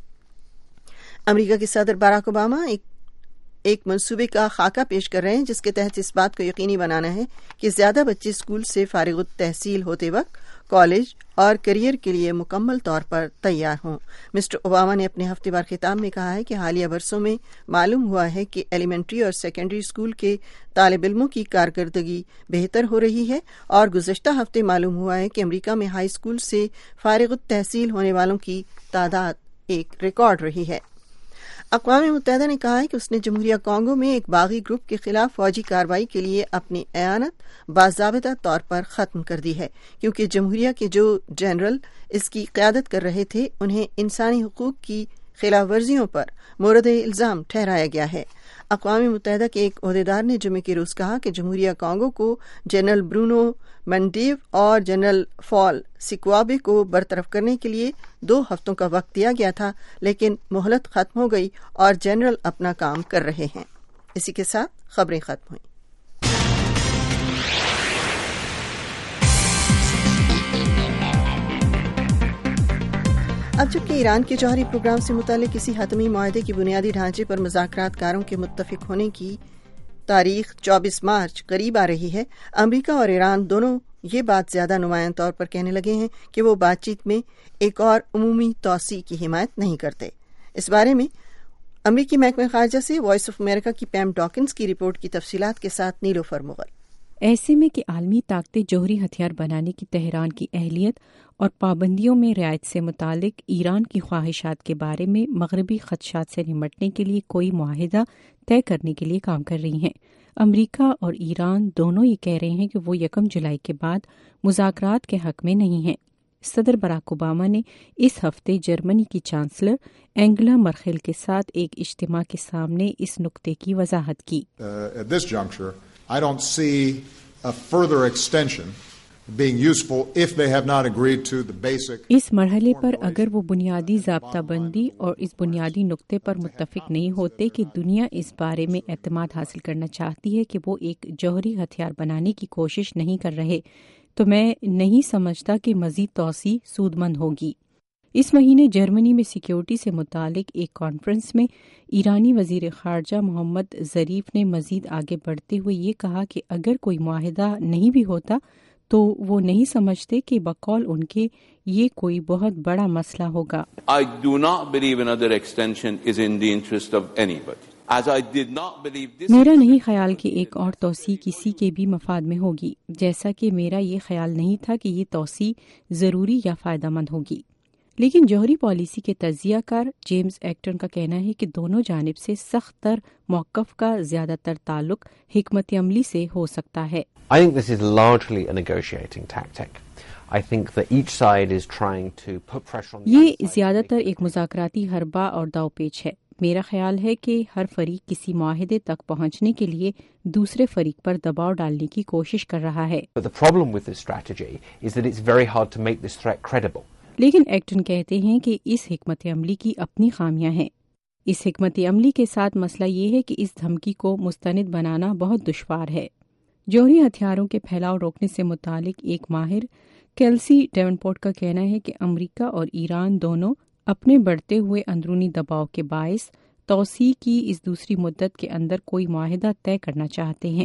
امریکہ کے صدر باراک اوباما ایک منصوبے کا خاکہ پیش کر رہے ہیں جس کے تحت اس بات کو یقینی بنانا ہے کہ زیادہ بچے اسکول سے فارغ التحصیل ہوتے وقت کالج اور کیریئر کے لیے مکمل طور پر تیار ہوں۔ مسٹر اوباما نے اپنے ہفتے وار خطاب میں کہا ہے کہ حالیہ برسوں میں معلوم ہوا ہے کہ ایلیمنٹری اور سیکنڈری اسکول کے طالب علموں کی کارکردگی بہتر ہو رہی ہے، اور گزشتہ ہفتے معلوم ہوا ہے کہ امریکہ میں ہائی اسکول سے فارغ التحصیل ہونے والوں کی تعداد ایک ریکارڈ رہی ہے۔ اقوام متحدہ نے کہا ہے کہ اس نے جمہوریہ کانگو میں ایک باغی گروپ کے خلاف فوجی کارروائی کے لیے اپنی اعانت باضابطہ طور پر ختم کر دی ہے، کیونکہ جمہوریہ کے جو جنرل اس کی قیادت کر رہے تھے انہیں انسانی حقوق کی خلاف ورزیوں پر مورد الزام ٹھہرایا گیا ہے۔ اقوام متحدہ کے ایک عہدیدار نے جمعے کے روز کہا کہ جمہوریہ کانگو کو جنرل برونو منڈیو اور جنرل فال سکوابے کو برطرف کرنے کے لیے 2 ہفتوں کا وقت دیا گیا تھا، لیکن مہلت ختم ہو گئی اور جنرل اپنا کام کر رہے ہیں۔ اسی کے ساتھ خبریں ختم ہوئیں۔ اب جبکہ ایران کے جوہری پروگرام سے متعلق کسی حتمی معاہدے کی بنیادی ڈھانچے پر مذاکرات کاروں کے متفق ہونے کی تاریخ 24 مارچ قریب آ رہی ہے، امریکہ اور ایران دونوں یہ بات زیادہ نمایاں طور پر کہنے لگے ہیں کہ وہ بات چیت میں ایک اور عمومی توسیع کی حمایت نہیں کرتے۔ اس بارے میں امریکی محکمہ خارجہ سے وائس آف امریکہ کی پیم ڈاکنز کی رپورٹ کی تفصیلات کے ساتھ نیلوفر مغل۔ ایسے میں کہ عالمی طاقتیں جوہری ہتھیار بنانے کی تہران کی اہلیت اور پابندیوں میں رعایت سے متعلق ایران کی خواہشات کے بارے میں مغربی خدشات سے نمٹنے کے لیے کوئی معاہدہ طے کرنے کے لیے کام کر رہی ہیں۔ امریکہ اور ایران دونوں یہ کہہ رہے ہیں کہ وہ 1 جولائی کے بعد مذاکرات کے حق میں نہیں ہیں۔ صدر باراک اوباما نے اس ہفتے جرمنی کی چانسلر اینگلا مرکل کے ساتھ ایک اجتماع کے سامنے اس نکتے کی وضاحت کی۔ I don't see a further extension being useful if they have not agreed to the basic. اس مرحلے پر اگر وہ بنیادی ضابطہ بندی اور اس بنیادی نقطے پر متفق نہیں ہوتے کہ دنیا اس بارے میں اعتماد حاصل کرنا چاہتی ہے کہ وہ ایک جوہری ہتھیار بنانے کی کوشش نہیں کر رہے، تو میں نہیں سمجھتا کہ مزید توسیع سود مند ہوگی۔ اس مہینے جرمنی میں سیکیورٹی سے متعلق ایک کانفرنس میں ایرانی وزیر خارجہ محمد ظریف نے مزید آگے بڑھتے ہوئے یہ کہا کہ اگر کوئی معاہدہ نہیں بھی ہوتا تو وہ نہیں سمجھتے کہ بقول ان کے یہ کوئی بہت بڑا مسئلہ ہوگا۔ I do not believe another extension is in the interest of anybody. میرا نہیں خیال کہ ایک اور توسیع کسی کے بھی مفاد میں ہوگی، جیسا کہ میرا یہ خیال نہیں تھا کہ یہ توسیع ضروری یا فائدہ مند ہوگی۔ لیکن جوہری پالیسی کے تجزیہ کار جیمز ایکٹن کا کہنا ہے کہ دونوں جانب سے سخت تر موقف کا زیادہ تر تعلق حکمت عملی سے ہو سکتا ہے۔ I think this is largely a negotiating tactic. I think that each side is trying to put pressure on the other side. یہ زیادہ تر ایک مذاکراتی حربہ اور داؤ پیچ ہے۔ میرا خیال ہے کہ ہر فریق کسی معاہدے تک پہنچنے کے لیے دوسرے فریق پر دباؤ ڈالنے کی کوشش کر رہا ہے۔ But the problem with this strategy is that it's very hard to make this threat credible. لیکن ایکٹن کہتے ہیں کہ اس حکمت عملی کی اپنی خامیاں ہیں۔ اس حکمت عملی کے ساتھ مسئلہ یہ ہے کہ اس دھمکی کو مستند بنانا بہت دشوار ہے۔ جوہری ہتھیاروں کے پھیلاؤ روکنے سے متعلق ایک ماہر کیلسی ڈیونپورٹ کا کہنا ہے کہ امریکہ اور ایران دونوں اپنے بڑھتے ہوئے اندرونی دباؤ کے باعث توسیع کی اس دوسری مدت کے اندر کوئی معاہدہ طے کرنا چاہتے ہیں۔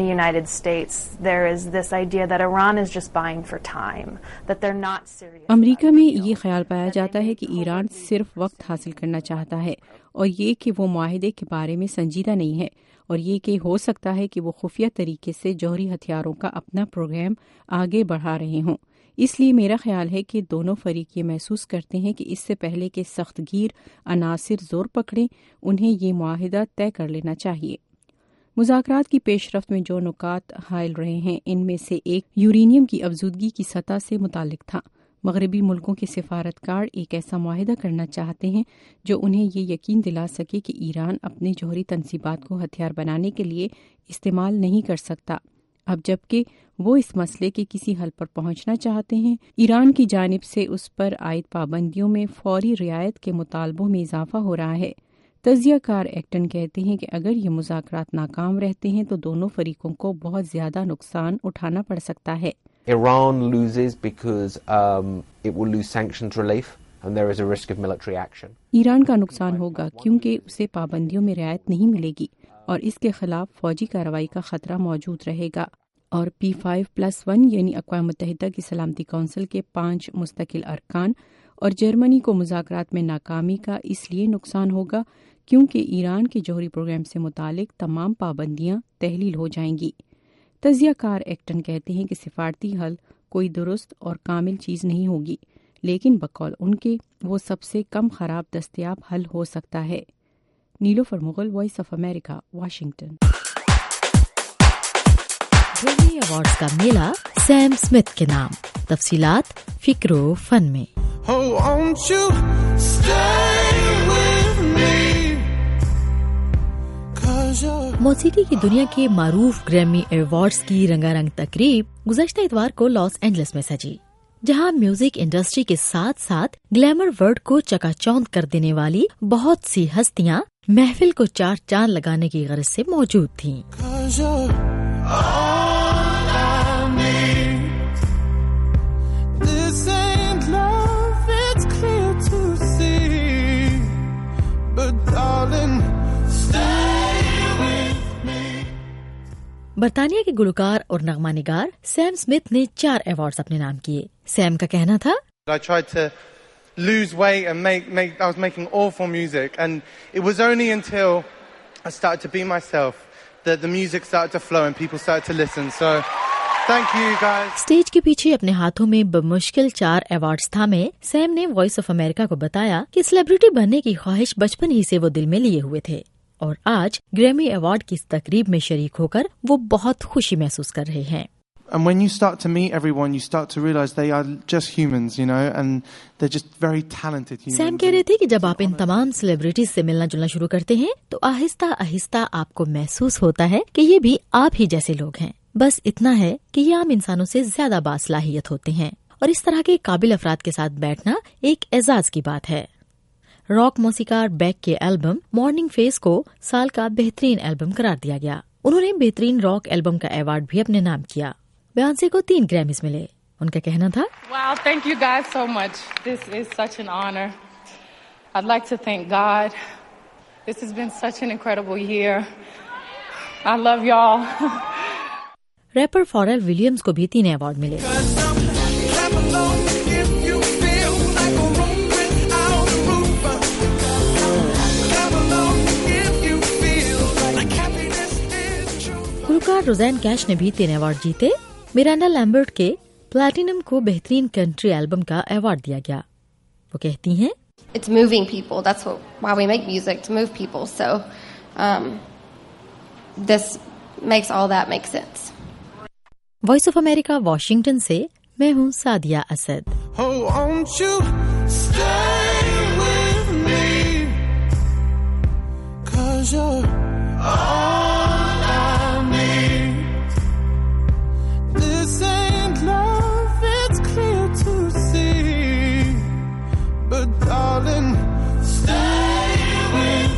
امریکہ میں یہ خیال پایا جاتا ہے کہ ایران صرف وقت حاصل کرنا چاہتا ہے، اور یہ کہ وہ معاہدے کے بارے میں سنجیدہ نہیں ہے، اور یہ کہ ہو سکتا ہے کہ وہ خفیہ طریقے سے جوہری ہتھیاروں کا اپنا پروگرام آگے بڑھا رہے ہوں۔ اس لیے میرا خیال ہے کہ دونوں فریق یہ محسوس کرتے ہیں کہ اس سے پہلے کہ سخت گیر عناصر زور پکڑیں، انہیں یہ معاہدہ طے کر لینا چاہیے۔ مذاکرات کی پیش رفت میں جو نکات حائل رہے ہیں ان میں سے ایک یورینیم کی افزودگی کی سطح سے متعلق تھا۔ مغربی ملکوں کے سفارتکار ایک ایسا معاہدہ کرنا چاہتے ہیں جو انہیں یہ یقین دلا سکے کہ ایران اپنے جوہری تنصیبات کو ہتھیار بنانے کے لیے استعمال نہیں کر سکتا۔ اب جبکہ وہ اس مسئلے کے کسی حل پر پہنچنا چاہتے ہیں، ایران کی جانب سے اس پر عائد پابندیوں میں فوری رعایت کے مطالبوں میں اضافہ ہو رہا ہے۔ تجزیہ کار ایکٹن کہتے ہیں کہ اگر یہ مذاکرات ناکام رہتے ہیں تو دونوں فریقوں کو بہت زیادہ نقصان اٹھانا پڑ سکتا ہے۔ Iran loses because it will lose sanctions relief and there is a risk of military action. Iran کا نقصان ہوگا کیونکہ اسے پابندیوں میں رعایت نہیں ملے گی اور اس کے خلاف فوجی کارروائی کا خطرہ موجود رہے گا، اور P5+1 یعنی اقوام متحدہ کی سلامتی کونسل کے 5 مستقل ارکان اور جرمنی کو مذاکرات میں ناکامی کا اس لیے نقصان ہوگا کیونکہ ایران کے جوہری پروگرام سے متعلق تمام پابندیاں تحلیل ہو جائیں گی۔ تجزیہ کار ایکٹن کہتے ہیں کہ سفارتی حل کوئی درست اور کامل چیز نہیں ہوگی، لیکن بقول ان کے وہ سب سے کم خراب دستیاب حل ہو سکتا ہے۔ Nilofar Mughal, voice of America, Washington. Grammy awards کا میلہ سیم اسمتھ کے نام، تفصیلات فکر و فن میں۔ موسیقی کی دنیا کے معروف گریمی ایوارڈز کی رنگا رنگ تقریب گزشتہ اتوار کو لاس اینجلس میں سجی، جہاں میوزک انڈسٹری کے ساتھ ساتھ گلیمر ورلڈ کو چکا چوند کر دینے والی بہت سی ہستیاں محفل کو چار چاند لگانے کی غرض سے موجود تھیں۔ برطانیہ کے گلوکار اور نغمہ نگار سیم اسمتھ نے 4 ایوارڈز اپنے نام کیے۔ سیم کا کہنا تھا، I tried to lose weight and I was making awful music, and it was only until I started to be myself that the music started to flow and people started to listen. So thank you guys. Stage کے پیچھے اپنے ہاتھوں میں بمشکل 4 awards تھامے Sam نے voice of America کو بتایا کہ سیلیبریٹی بننے کی خواہش بچپن ہی سے وہ دل میں لیے ہوئے تھے، اور آج گریمی ایوارڈ کی اس تقریب میں شریک ہو کر وہ بہت خوشی محسوس کر رہے ہیں۔ And when you start to meet everyone, you start to realize they are just humans, you know, and they're just very talented humans. Sam کہہ رہے تھے کہ جب آپ ان تمام سیلیبریٹیز سے ملنا جلنا شروع کرتے ہیں تو آہستہ آہستہ آپ کو محسوس ہوتا ہے کہ یہ بھی آپ ہی جیسے لوگ ہیں، بس اتنا ہے کہ یہ عام انسانوں سے زیادہ باصلاحیت ہوتے ہیں، اور اس طرح کے قابل افراد کے ساتھ بیٹھنا ایک اعزاز کی بات ہے۔ راک موسیقار بیک کے البم مارننگ فیس کو سال کا بہترین البم قرار دیا گیا۔ انہوں نے بہترین راک البم کا ایوارڈ بھی اپنے نام کیا۔ بیانسے کو 3 گریمیز ملے۔ ان کا کہنا تھا، Wow, thank you guys so much. This is such an honor. I'd like to thank God. This has been such an incredible year. I love y'all. Rapper Pharrell Williams کو بھی 3 ایوارڈ ملے۔ گلوکار روزین کیش نے بھی 3 award جیتے۔ Miranda Lambert کے platinum کو بہترین کنٹری البم کا ایوارڈ دیا گیا۔ وہ کہتی ہیں، It's moving people. That's why we make music, to move people. So this makes all that make sense. Voice of America Washington سے میں ہوں Sadia Asad. Oh, won't you stay with me? 'Cause you're all I need. This ain't love, it's clear to see. But darling, stay with me.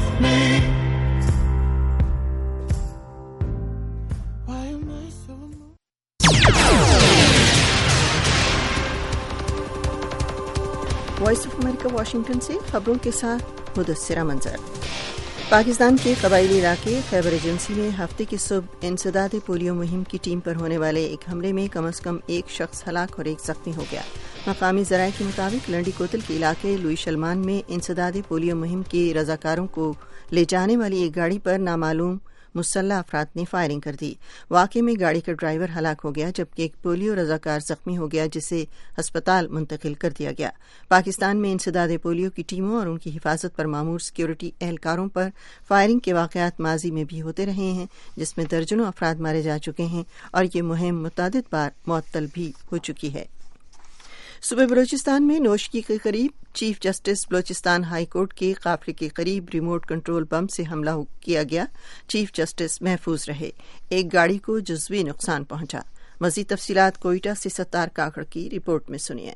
Voice of America Washington سے خبروں کے ساتھ مدثرہ منظر۔ پاکستان کے قبائلی علاقے خیبر ایجنسی میں ہفتے کی صبح انسداد پولیو مہم کی ٹیم پر ہونے والے ایک حملے میں کم از کم ایک شخص ہلاک اور ایک زخمی ہو گیا۔ مقامی ذرائع کے مطابق لنڈی کوتل کے علاقے لوئی شلمان میں انسداد پولیو مہم کے رضاکاروں کو لے جانے والی ایک گاڑی پر نامعلوم مسلح افراد نے فائرنگ کر دی۔ واقعے میں گاڑی کا ڈرائیور ہلاک ہو گیا جبکہ ایک پولیو رضاکار زخمی ہو گیا جسے ہسپتال منتقل کر دیا گیا۔ پاکستان میں انسداد پولیو کی ٹیموں اور ان کی حفاظت پر مامور سیکورٹی اہلکاروں پر فائرنگ کے واقعات ماضی میں بھی ہوتے رہے ہیں جس میں درجنوں افراد مارے جا چکے ہیں اور یہ مہم متعدد بار معطل بھی ہو چکی ہے۔ صوبہ بلوچستان میں نوشکی کے قریب chief justice Balochistan high court کے قافلے کے قریب ریموٹ کنٹرول بم سے حملہ کیا گیا۔ چیف جسٹس محفوظ رہے، ایک گاڑی کو جزوی نقصان پہنچا۔ مزید تفصیلات کوئٹہ سے ستار کاکڑ کی رپورٹ میں سنیے۔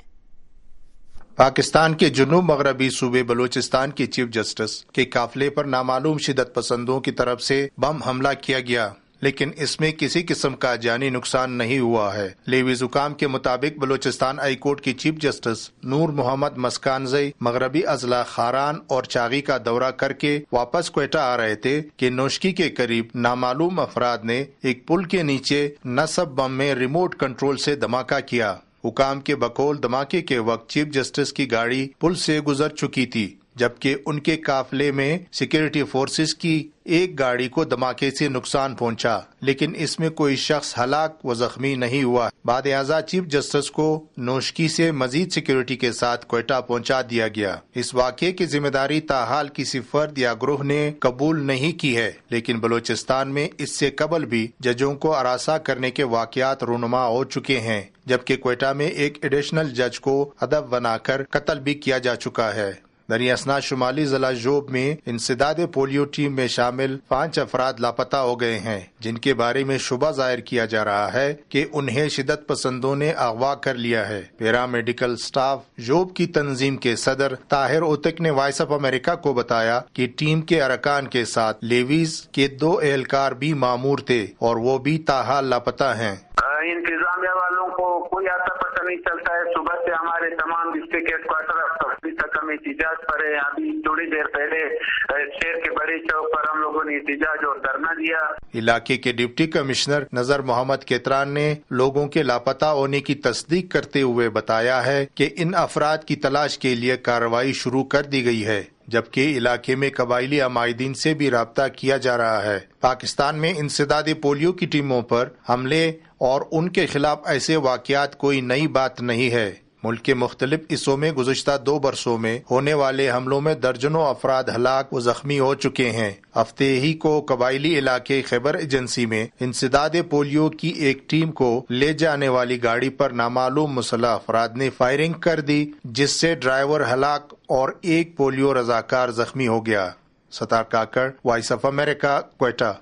پاکستان کے جنوب مغربی صوبے بلوچستان کے چیف جسٹس کے قافلے پر نامعلوم شدت پسندوں کی طرف سے بم حملہ کیا گیا، لیکن اس میں کسی قسم کا جانی نقصان نہیں ہوا ہے۔ لیویز حکام کے مطابق بلوچستان ہائی کورٹ کی چیف جسٹس نور محمد مسکانزئی مغربی اضلاع خاران اور چاغی کا دورہ کر کے واپس کوئٹہ آ رہے تھے کہ نوشکی کے قریب نامعلوم افراد نے ایک پل کے نیچے نصب بم میں ریموٹ کنٹرول سے دھماکہ کیا۔ حکام کے بقول دھماکے کے وقت چیف جسٹس کی گاڑی پل سے گزر چکی تھی، جبکہ ان کے قافلے میں سیکورٹی فورسز کی ایک گاڑی کو دھماکے سے نقصان پہنچا، لیکن اس میں کوئی شخص ہلاک و زخمی نہیں ہوا۔ بعد ازاں چیف جسٹس کو نوشکی سے مزید سیکورٹی کے ساتھ کوئٹہ پہنچا دیا گیا۔ اس واقعے کی ذمہ داری تاحال کسی فرد یا گروہ نے قبول نہیں کی ہے، لیکن بلوچستان میں اس سے قبل بھی ججوں کو ہراساں کرنے کے واقعات رونما ہو چکے ہیں، جبکہ کوئٹہ میں ایک ایڈیشنل جج کو ہدف بنا کر قتل بھی کیا جا چکا ہے۔ دریں اثنا شمالی ضلع جوب میں انسداد پولیو ٹیم میں شامل 5 افراد لاپتہ ہو گئے ہیں، جن کے بارے میں شبہ ظاہر کیا جا رہا ہے کہ انہیں شدت پسندوں نے اغوا کر لیا ہے۔ پیرا میڈیکل سٹاف جوب کی تنظیم کے صدر طاہر اوتک نے وائس آف امریکہ کو بتایا کہ ٹیم کے ارکان کے ساتھ لیویز کے 2 اہلکار بھی مامور تھے اور وہ بھی تاحال لاپتہ ہیں۔ انتظامیہ والوں کو کوئی آتا پتہ نہیں چلتا ہے۔ صبح سے ہمارے تمام ڈسٹرکٹ ہیڈ کوارٹر تک ہم احتجاج پر ہے۔ ابھی تھوڑی دیر پہلے شہر کے بڑے چوک پر ہم لوگوں نے احتجاج اور دھرنا دیا۔ علاقے کے ڈپٹی کمشنر نذر محمد کیتران نے لوگوں کے لاپتہ ہونے کی تصدیق کرتے ہوئے بتایا ہے کہ ان افراد کی تلاش کے لیے کارروائی شروع کر دی گئی ہے، جبکہ علاقے میں قبائلی عمائدین سے بھی رابطہ کیا جا رہا ہے۔ پاکستان میں انسداد پولیو کی ٹیموں پر حملے اور ان کے خلاف ایسے واقعات کوئی نئی بات نہیں ہے۔ ملک کے مختلف حصوں میں گزشتہ 2 برسوں میں ہونے والے حملوں میں درجنوں افراد ہلاک و زخمی ہو چکے ہیں۔ ہفتے ہی کو قبائلی علاقے خیبر ایجنسی میں انسداد پولیو کی ایک ٹیم کو لے جانے والی گاڑی پر نامعلوم مسلح افراد نے فائرنگ کر دی، جس سے ڈرائیور ہلاک اور ایک پولیو رضاکار زخمی ہو گیا۔ Sattar Kakar, Voice of America, Quetta.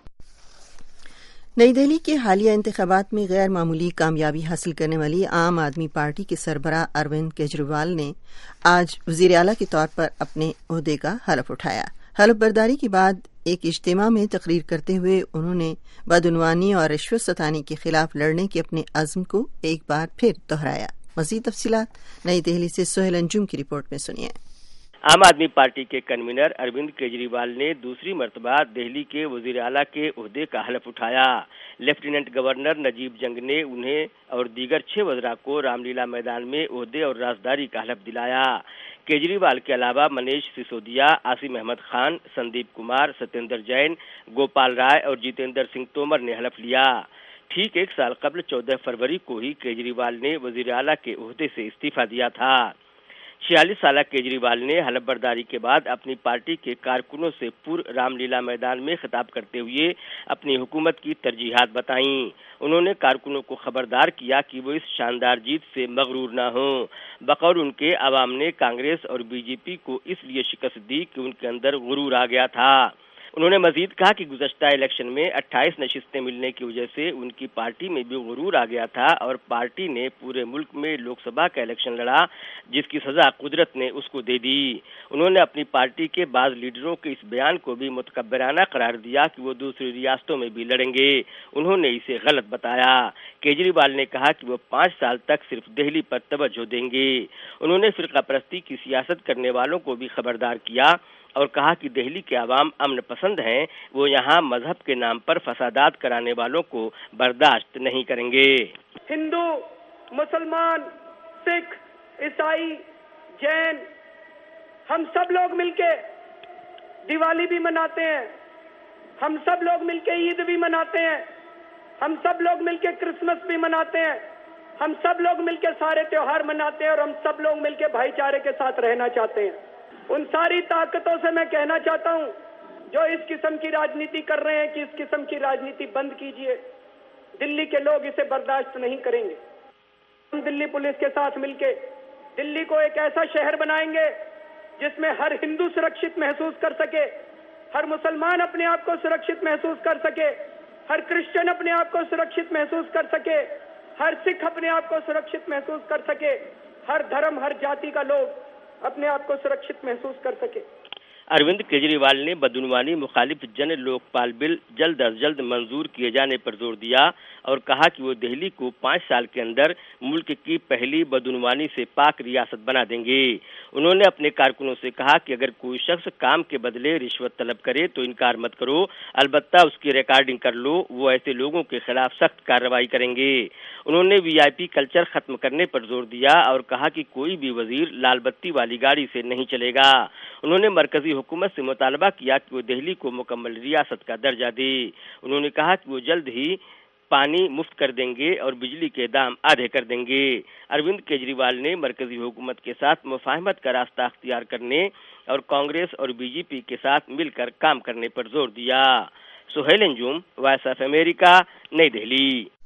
Nai Delhi کے حالیہ انتخابات میں غیر معمولی کامیابی حاصل کرنے والی عام آدمی پارٹی کے سربراہ اروند کیجریوال نے آج وزیر اعلیٰ کے طور پر اپنے عہدے کا حلف اٹھایا۔ حلف برداری کے بعد ایک اجتماع میں تقریر کرتے ہوئے انہوں نے بدعنوانی اور رشوت ستانی کے خلاف لڑنے کے اپنے عزم کو ایک بار پھر دہرایا۔ مزید تفصیلات نئی دہلی سے سہیل انجم کی رپورٹ میں سنیے۔ عام آدمی پارٹی کے کنوینر اروند کیجریوال نے دوسری مرتبہ دہلی کے وزیر اعلیٰ کے عہدے کا حلف اٹھایا۔ لیفٹیننٹ گورنر نجیب جنگ نے انہیں اور دیگر 6 وزراء کو رام لیلا میدان میں عہدے اور رازداری کا حلف دلایا۔ کیجریوال کے علاوہ منیش سسودیا، عاصم احمد خان، سندیپ کمار، ستیندر جین، گوپال رائے اور جتیندر سنگھ تومر نے حلف لیا۔ ٹھیک 1 سال قبل 14 فروری کو ہی کیجریوال نے وزیر اعلیٰ کے عہدے سے استعفیٰ دیا تھا۔ 46 سالہ کیجریوال نے حلف برداری کے بعد اپنی پارٹی کے کارکنوں سے رام لیلا میدان میں خطاب کرتے ہوئے اپنی حکومت کی ترجیحات بتائیں۔ انہوں نے کارکنوں کو خبردار کیا کہ وہ اس شاندار جیت سے مغرور نہ ہوں۔ بقول ان کے عوام نے کانگریس اور بی جے پی کو اس لیے شکست دی کہ ان کے اندر غرور آ گیا تھا۔ انہوں نے مزید کہا کہ گزشتہ الیکشن میں 28 نشستیں ملنے کی وجہ سے ان کی پارٹی میں بھی غرور آ گیا تھا اور پارٹی نے پورے ملک میں لوک سبھا کا الیکشن لڑا جس کی سزا قدرت نے اس کو دے دی. انہوں نے اپنی پارٹی کے بعض لیڈروں کے اس بیان کو بھی متکبرانہ قرار دیا کہ وہ دوسری ریاستوں میں بھی لڑیں گے. انہوں نے اسے غلط بتایا. کیجریوال نے کہا کہ وہ 5 سال تک صرف دہلی پر توجہ دیں گے. انہوں نے فرقہ پرستی کی سیاست کرنے والوں کو بھی خبردار کیا اور کہا کہ دہلی کے عوام امن پسند ہیں, وہ یہاں مذہب کے نام پر فسادات کرانے والوں کو برداشت نہیں کریں گے. ہندو, مسلمان, سکھ, عیسائی, جین, ہم سب لوگ مل کے دیوالی بھی مناتے ہیں, ہم سب لوگ مل کے عید بھی مناتے ہیں, ہم سب لوگ مل کے کرسمس بھی مناتے ہیں, ہم سب لوگ مل کے سارے تیوہار مناتے ہیں اور ہم سب لوگ مل کے بھائی چارے کے ساتھ رہنا چاہتے ہیں. ان ساری طاقتوں سے میں کہنا چاہتا ہوں جو اس قسم کی راجنیتی کر رہے ہیں کہ اس قسم کی راجنیتی بند کیجئے. دلی کے لوگ اسے برداشت نہیں کریں گے. ہم دلی پولیس کے ساتھ مل کے دلی کو ایک ایسا شہر بنائیں گے جس میں ہر ہندو سرکشت محسوس کر سکے, ہر مسلمان اپنے آپ کو سرکشت محسوس کر سکے, ہر کرسچن اپنے آپ کو سرکشت محسوس کر سکے, ہر سکھ اپنے آپ کو سرکشت محسوس کر سکے, ہر دھرم ہر جاتی کا لوگ اپنے آپ کو سرکشت محسوس کر سکے. اروند کیجریوال نے بدعنوانی مخالف جن لوک پال بل جلد از جلد منظور کیے جانے پر زور دیا اور کہا کہ وہ دہلی کو 5 سال کے اندر ملک کی پہلی بدعنوانی سے پاک ریاست بنا دیں گے. انہوں نے اپنے کارکنوں سے کہا کہ اگر کوئی شخص کام کے بدلے رشوت طلب کرے تو انکار مت کرو, البتہ اس کی ریکارڈنگ کر لو, وہ ایسے لوگوں کے خلاف سخت کارروائی کریں گے. انہوں نے VIP کلچر ختم کرنے پر زور دیا اور کہا کہ کوئی بھی وزیر لال بتی والی گاڑی سے نہیں چلے گا. انہوں نے مرکزی حکومت سے مطالبہ کیا کہ وہ دہلی کو مکمل ریاست کا درجہ دے. انہوں نے کہا کہ وہ جلد ہی پانی مفت کر دیں گے اور بجلی کے دام آدھے کر دیں گے. اروند کیجریوال نے مرکزی حکومت کے ساتھ مفاہمت کا راستہ اختیار کرنے اور کانگریس اور BJP کے ساتھ مل کر کام کرنے پر زور دیا. Sohail Anjum, Voice of America, Nai Delhi.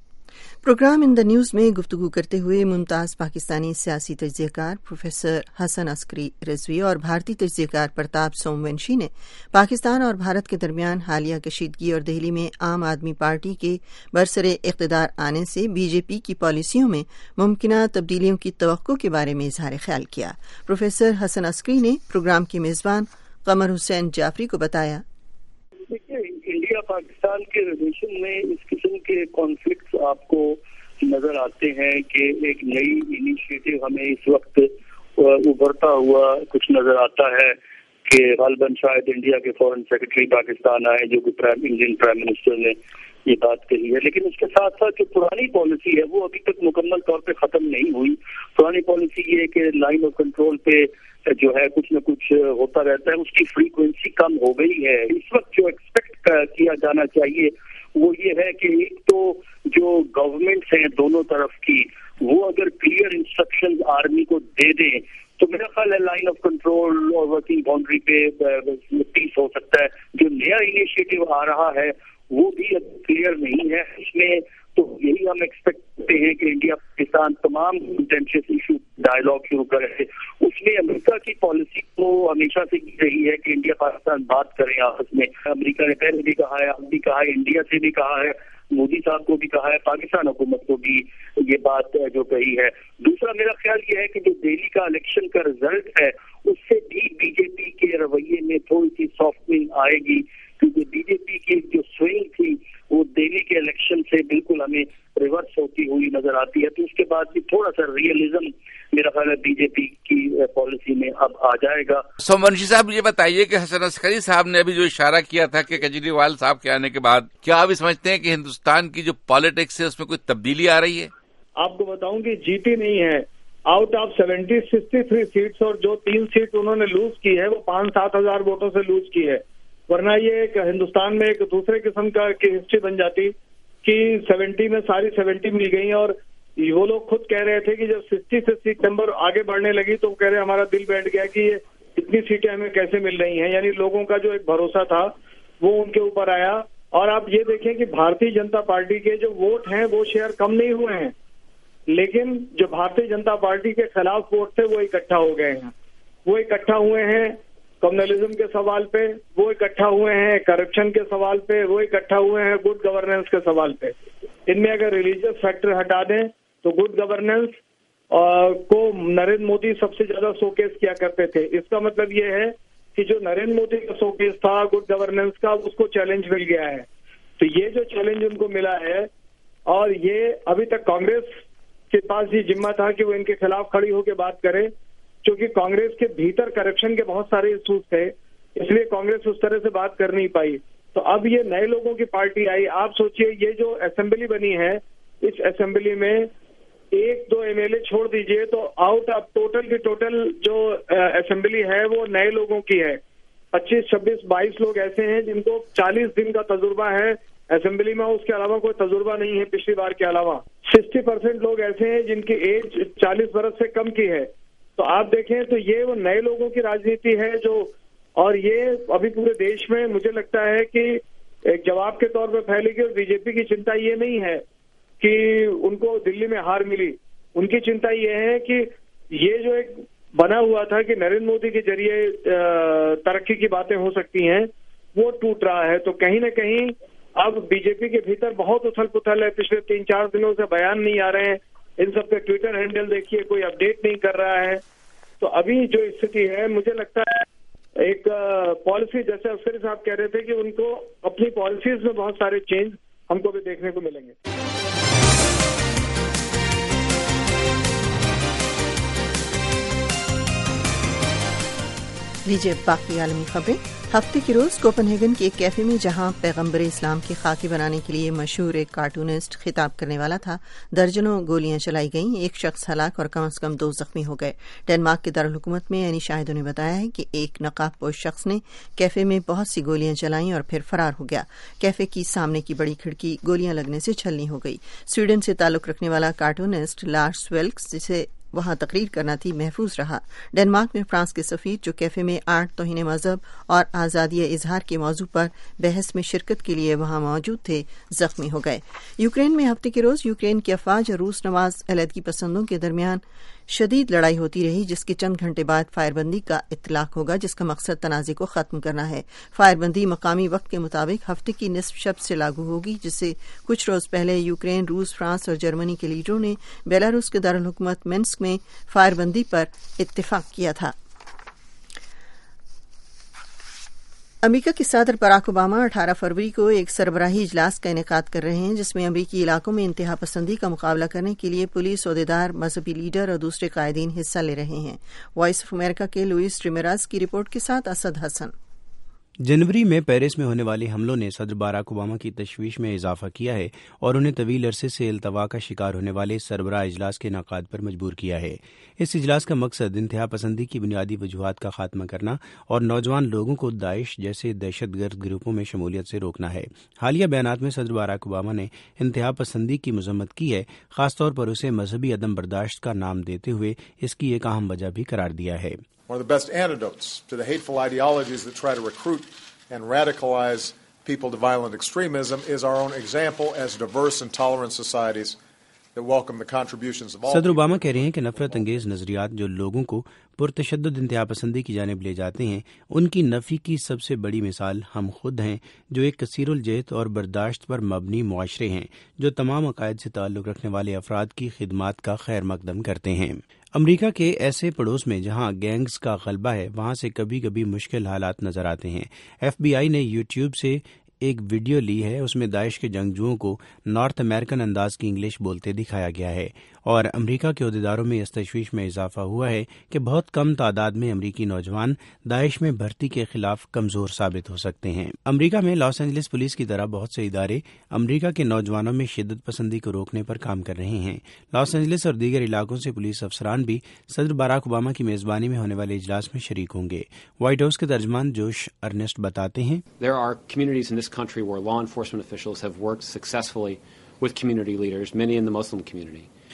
Programme in the news میں گفتگو کرتے ہوئے ممتاز پاکستانی سیاسی تجزیہ کار پروفیسر حسن عسکری رضوی اور بھارتی تجزیہ کار پرتاپ سومونشی نے پاکستان اور بھارت کے درمیان حالیہ کشیدگی اور دہلی میں عام آدمی پارٹی کے برسر اقتدار آنے سے BJP کی پالیسیوں میں ممکنہ تبدیلیوں کی توقع کے بارے میں اظہار خیال کیا. پروفیسر حسن عسکری نے پروگرام کے میزبان قمر حسین جعفری کو بتایا, انڈیا پاکستان کے ریلیشن میں اس قسم کے کانفلکٹس آپ کو نظر آتے ہیں کہ ایک نئی انیشیٹو ہمیں اس وقت ابھرتا ہوا کچھ نظر آتا ہے کہ غالباً شاید انڈیا کے فارن سیکرٹری پاکستان آئے جو کہ انڈین پرائم منسٹر نے یہ بات کہی ہے. لیکن اس کے ساتھ ساتھ جو پرانی پالیسی ہے وہ ابھی تک مکمل طور پہ ختم نہیں ہوئی. پرانی پالیسی یہ ہے کہ لائن آف کنٹرول پہ جو ہے کچھ نہ کچھ ہوتا رہتا ہے, اس کی فریکوینسی کم ہو گئی ہے. اس وقت جو ایکسپیکٹ کیا جانا چاہیے وہ یہ ہے کہ ایک تو جو گورنمنٹس ہیں دونوں طرف کی وہ اگر کلیئر انسٹرکشن آرمی کو دے دیں تو میرا خیال ہے لائن آف کنٹرول اور ورکنگ باؤنڈری پہ پیس ہو سکتا ہے. جو نیا انیشیٹو آ رہا ہے وہ بھی کلیئر نہیں ہے. اس میں تو یہی ہم ایکسپیکٹ کرتے ہیں کہ انڈیا پاکستان تمام کنٹینشس ایشو ڈائلاگ شروع کرے. اس میں امریکہ کی پالیسی تو ہمیشہ سے کی رہی ہے کہ انڈیا پاکستان بات کریں آپس میں. امریکہ نے پہلے بھی کہا ہے, اب بھی کہا ہے, انڈیا سے بھی کہا ہے, مودی صاحب کو بھی کہا ہے, پاکستان حکومت کو بھی یہ بات جو کہی ہے. دوسرا میرا خیال یہ ہے کہ جو دہلی کا الیکشن کا رزلٹ ہے اس سے بھی BJP کے رویے میں تھوڑی سی سافٹنگ آئے گی, کیونکہ BJP کی جو سوئنگ تھی وہ دہلی کے الیکشن سے بالکل ہمیں ریورس ہوتی ہوئی نظر آتی ہے. تو اس کے بعد بھی تھوڑا سا ریئلزم میرا خیال ہے BJP کی پالیسی میں اب آ جائے گا. سومونشی صاحب یہ بتائیے کہ حسن عسکری صاحب نے ابھی جو اشارہ کیا تھا کہ کیجریوال صاحب کے آنے کے بعد کیا آپ سمجھتے ہیں کہ ہندوستان کی جو پالیٹکس ہے اس میں کوئی تبدیلی آ رہی ہے؟ آپ کو بتاؤں کہ جیتی نہیں ہے. آؤٹ آف 63 سیٹس اور جو 3 سیٹ انہوں نے لوز کی ہے وہ 5-7 ہزار ووٹوں سے لوز کی ہے. ورنہ یہ ایک ہندوستان میں ایک دوسرے قسم کا ہسٹری بن جاتی کہ 70 میں ساری 70 مل گئی. اور وہ لوگ خود کہہ رہے تھے کہ جب 60 سے سپٹمبر آگے بڑھنے لگی تو وہ کہہ رہے ہمارا دل بیٹھ گیا کہ یہ اتنی سیٹیں ہمیں کیسے مل رہی ہیں. یعنی لوگوں کا جو ایک بھروسہ تھا وہ ان کے اوپر آیا. اور آپ یہ دیکھیں کہ بھارتی جنتا پارٹی کے جو ووٹ ہیں وہ شیئر کم نہیں ہوئے ہیں, لیکن جو بھارتی جنتا پارٹی کے خلاف ووٹ تھے وہ اکٹھا ہو گئے ہیں. وہ اکٹھا ہوئے ہیں کمیونلزم کے سوال پہ وہ اکٹھا ہوئے ہیں, کرپشن کے سوال پہ وہ اکٹھا ہوئے ہیں, گڈ گورننس کے سوال پہ. ان میں اگر ریلیجیس فیکٹر ہٹا دیں تو گڈ گورننس کو نریندر مودی سب سے زیادہ شوکیس کیا کرتے تھے. اس کا مطلب یہ ہے کہ جو نریندر مودی کا شوکیس تھا گڈ گورننس کا, اس کو چیلنج مل گیا ہے. تو یہ جو چیلنج ان کو ملا ہے, اور یہ ابھی تک کانگریس کے پاس یہ ذمہ تھا کہ وہ ان کے خلاف کھڑی ہو کے بات کرے, کیونکہ کانگریس کے بھیتر کرپشن کے بہت سارے ایشوز تھے, اس لیے کانگریس اس طرح سے بات کر نہیں پائی. تو اب یہ نئے لوگوں کی پارٹی آئی. آپ سوچئے یہ جو اسمبلی بنی ہے, اس اسمبلی میں 1-2 MLA چھوڑ دیجئے تو آؤٹ آف ٹوٹل کی ٹوٹل جو اسمبلی ہے وہ نئے لوگوں کی ہے. 25-26-22 لوگ ایسے ہیں جن کو 40 دن کا تجربہ ہے اسمبلی میں, اس کے علاوہ کوئی تجربہ نہیں ہے پچھلی بار کے علاوہ. 60% لوگ ایسے ہیں جن کی ایج 40 برس سے کم کی ہے. تو آپ دیکھیں تو یہ وہ نئے لوگوں کی راجنیتی ہے جو, اور یہ ابھی پورے دیش میں مجھے لگتا ہے کہ ایک جواب کے طور پہ پھیلے گی. اور بی جے پی کی چنتا یہ نہیں ہے کہ ان کو دلی میں ہار ملی, ان کی چنتا یہ ہے کہ یہ جو ایک بنا ہوا تھا کہ نریندر مودی کے ذریعے ترقی کی باتیں ہو سکتی ہیں, وہ ٹوٹ رہا ہے. تو کہیں نہ کہیں اب بی جے پی کے بھیتر بہت اتھل پتھل ہے. پچھلے 3-4 دنوں سے بیان نہیں آ رہے ہیں, ان سب کے ٹویٹر ہینڈل دیکھیے, کوئی اپڈیٹ نہیں کر رہا ہے. تو ابھی جو استھتی ہے مجھے لگتا ہے ایک پالیسی, جیسے افسری صاحب کہہ رہے تھے کہ ان کو اپنی پالیسیز میں بہت سارے چینج ہم کو بھی دیکھنے کو ملیں گے. لیجیے باقی عالمی خبریں. ہفتے کے روز کوپن ہیگن کے ایک کیفے میں جہاں پیغمبر اسلام کی خاکی بنانے کے لیے مشہور ایک کارٹونسٹ خطاب کرنے والا تھا, درجنوں گولیاں چلائی گئیں. ایک شخص ہلاک اور کم از کم 2 زخمی ہو گئے. ڈنمارک کے دارالحکومت میں یعنی شاہدوں نے بتایا ہے کہ ایک نقاب پوش شخص نے کیفے میں بہت سی گولیاں چلائیں اور پھر فرار ہو گیا. کیفے کی سامنے کی بڑی کھڑکی گولیاں لگنے سے چھلنی ہو گئی. سویڈن سے تعلق رکھنے والا کارٹونسٹ لارس ویلکس, جسے وہاں تقریر کرنا تھی, محفوظ رہا. ڈنمارک میں فرانس کے سفیر جو کیفے میں آرٹ, توہین مذہب اور آزادی اظہار کے موضوع پر بحث میں شرکت کے لیے وہاں موجود تھے, زخمی ہو گئے. یوکرین میں ہفتے کے روز یوکرین کی افواج اور روس نواز علیحدگی پسندوں کے درمیان شدید لڑائی ہوتی رہی, جس کے چند گھنٹے بعد فائر بندی کا اطلاق ہوگا, جس کا مقصد تنازع کو ختم کرنا ہے. فائر بندی مقامی وقت کے مطابق ہفتے کی نصف شب سے لاگو ہوگی, جس سے کچھ روز پہلے یوکرین, روس, فرانس اور جرمنی کے لیڈروں نے بیلاروس کے دارالحکومت منسک میں فائر بندی پر اتفاق کیا تھا. امریکہ کے صدر باراک اوباما 18 فروری کو ایک سربراہی اجلاس کا انعقاد کر رہے ہیں, جس میں امریکی علاقوں میں انتہا پسندی کا مقابلہ کرنے کے لیے پولیس عہدیدار, مذہبی لیڈر اور دوسرے قائدین حصہ لے رہے ہیں. وائس آف امریکہ کے لوئس ریمیراز کی رپورٹ کے ساتھ اسد حسن. جنوری میں پیرس میں ہونے والے حملوں نے صدر باراک اوباما کی تشویش میں اضافہ کیا ہے اور انہیں طویل عرصے سے التوا کا شکار ہونے والے سربراہ اجلاس کے انعقاد پر مجبور کیا ہے. اس اجلاس کا مقصد انتہا پسندی کی بنیادی وجوہات کا خاتمہ کرنا اور نوجوان لوگوں کو داعش جیسے دہشت گرد گروپوں میں شمولیت سے روکنا ہے. حالیہ بیانات میں صدر باراک اوباما نے انتہا پسندی کی مذمت کی ہے, خاص طور پر اسے مذہبی عدم برداشت کا نام دیتے ہوئے اس کی ایک اہم وجہ بھی قرار دیا ہے. One of the best antidotes to the hateful ideologies that try to recruit and radicalize people to violent extremism is our own example as diverse and tolerant societies that welcome the contributions of all. صدر Obama کہہ رہے ہیں کہ نفرت انگیز نظریات جو لوگوں کو پرتشدد انتہا پسندی کی جانب لے جاتے ہیں, ان کی نفی کی سب سے بڑی مثال ہم خود ہیں, جو ایک کثیر الجہت اور برداشت پر مبنی معاشرے ہیں, جو تمام عقائد سے تعلق رکھنے والے افراد کی خدمات کا خیر مقدم کرتے ہیں. امریکہ کے ایسے پڑوس میں جہاں گینگز کا غلبہ ہے, وہاں سے کبھی کبھی مشکل حالات نظر آتے ہیں. ایف بی آئی نے یوٹیوب سے ایک ویڈیو لی ہے, اس میں داعش کے جنگجوؤں کو نارتھ امریکن انداز کی انگلش بولتے دکھایا گیا ہے, اور امریکہ کے عہدیداروں میں اس تشویش میں اضافہ ہوا ہے کہ بہت کم تعداد میں امریکی نوجوان داعش میں بھرتی کے خلاف کمزور ثابت ہو سکتے ہیں. امریکہ میں لاس اینجلس پولیس کی طرح بہت سے ادارے امریکہ کے نوجوانوں میں شدت پسندی کو روکنے پر کام کر رہے ہیں. لاس اینجلس اور دیگر علاقوں سے پولیس افسران بھی صدر باراک اوباما کی میزبانی میں ہونے والے اجلاس میں شریک ہوں گے. وائٹ ہاؤس کے ترجمان جوش ارنسٹ بتاتے ہیں, There are communities in this country where law enforcement officials have worked successfully with community leaders, many in the Muslim community.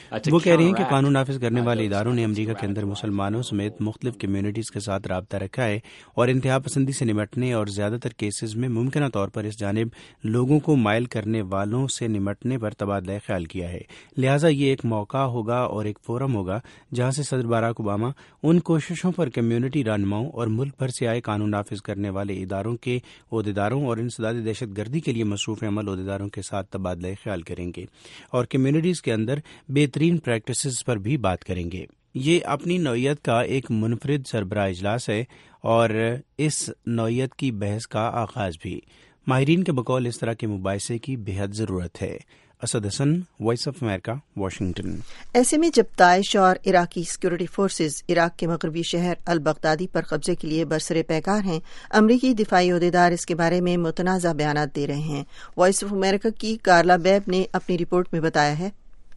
وہ کہہ رہے ہیں کہ قانون نافذ کرنے والے اداروں نے امریکہ کے اندر مسلمانوں سمیت مختلف کمیونٹیز کے ساتھ رابطہ رکھا ہے اور انتہا پسندی سے نمٹنے اور زیادہ تر کیسز میں ممکنہ طور پر اس جانب لوگوں کو مائل کرنے والوں سے نمٹنے پر تبادلہ خیال کیا ہے. لہٰذا یہ ایک موقع ہوگا اور ایک فورم ہوگا جہاں سے صدر باراک اوباما ان کوششوں پر کمیونٹی رہنماؤں اور ملک بھر سے آئے قانون نافذ کرنے والے اداروں کے عہدیداروں اور انسداد دہشت گردی کے لیے مصروف عمل عہدیداروں کے ساتھ تبادلہ خیال کریں گے اور کمیونٹیز کے اندر بہترین پریکٹسز پر بھی بات کریں گے. یہ اپنی نوعیت کا ایک منفرد سربراہ اجلاس ہے اور اس نوعیت کی بحث کا آغاز بھی. ماہرین کے بقول اس طرح کے مباحثے کی بہت ضرورت ہے. اسد حسن، وائس آف امریکہ، واشنگٹن. ایسے میں جب داعش اور عراقی سیکورٹی فورسز عراق کے مغربی شہر البغدادی پر قبضے کے لیے برسر پیکار ہیں، امریکی دفاعی عہدیدار اس کے بارے میں متنازع بیانات دے رہے ہیں. وائس آف امریکہ کی کارلا بیب نے اپنی رپورٹ میں بتایا ہے.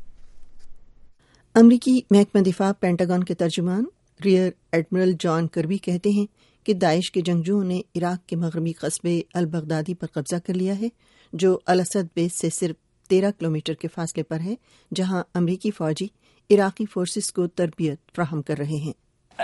امریکی محکمہ دفاع پینٹاگن کے ترجمان ریئر ایڈمرل جان کربی کہتے ہیں کہ داعش کے جنگجوؤں نے عراق کے مغربی قصبے البغدادی پر قبضہ کر لیا ہے، جو الاسد بیس سے صرف 13 کلومیٹر کے فاصلے پر ہے، جہاں امریکی فوجی عراقی فورسز کو تربیت فراہم کر رہے ہیں.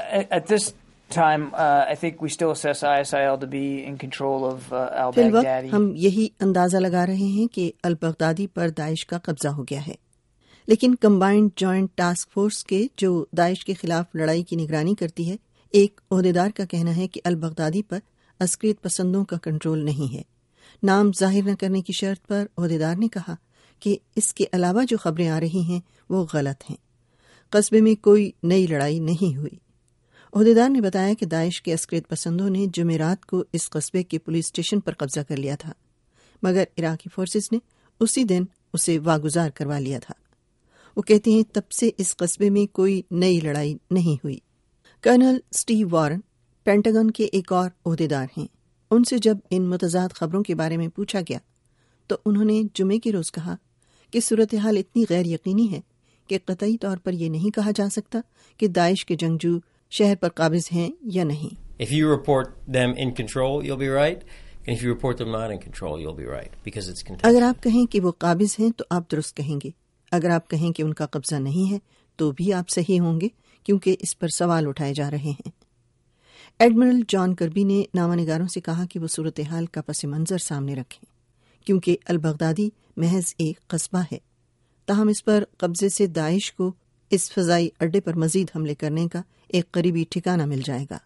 فی الوقت ہم یہی اندازہ لگا رہے ہیں کہ البغدادی پر داعش کا قبضہ ہو گیا ہے، لیکن کمبائنڈ جوائنٹ ٹاسک فورس کے جو داعش کے خلاف لڑائی کی نگرانی کرتی ہے، ایک عہدیدار کا کہنا ہے کہ البغدادی پر عسکریت پسندوں کا کنٹرول نہیں ہے. نام ظاہر نہ کرنے کی شرط پر عہدیدار نے کہا کہ اس کے علاوہ جو خبریں آ رہی ہیں وہ غلط ہیں. قصبے میں کوئی نئی لڑائی نہیں ہوئی. عہدیدار نے بتایا کہ داعش کے عسکریت پسندوں نے جمعرات کو اس قصبے کے پولیس اسٹیشن پر قبضہ کر لیا تھا، مگر عراقی فورسز نے اسی دن اسے واگزار کروا لیا تھا. وہ کہتے ہیں تب سے اس قصبے میں کوئی نئی لڑائی نہیں ہوئی. کرنل سٹیو وارن پینٹاگن کے ایک اور عہدیدار ہیں. ان سے جب ان متضاد خبروں کے بارے میں پوچھا گیا تو انہوں نے جمعے کے روز کہا کہ صورتحال اتنی غیر یقینی ہے کہ قطعی طور پر یہ نہیں کہا جا سکتا کہ داعش کے جنگجو شہر پر قابض ہیں یا نہیں. If you report them in control, you'll be right. And if you report them not in control, you'll be right because it's contested. اگر آپ کہیں کہ وہ قابض ہیں تو آپ درست کہیں گے. اگر آپ کہیں کہ ان کا قبضہ نہیں ہے تو بھی آپ صحیح ہوں گے، کیونکہ اس پر سوال اٹھائے جا رہے ہیں. ایڈمرل جان کربی نے نامہ نگاروں سے کہا کہ وہ صورتحال کا پس منظر سامنے رکھیں، کیونکہ البغدادی محض ایک قصبہ ہے. تاہم اس پر قبضے سے داعش کو اس فضائی اڈے پر مزید حملے کرنے کا ایک قریبی ٹھکانہ مل جائے گا.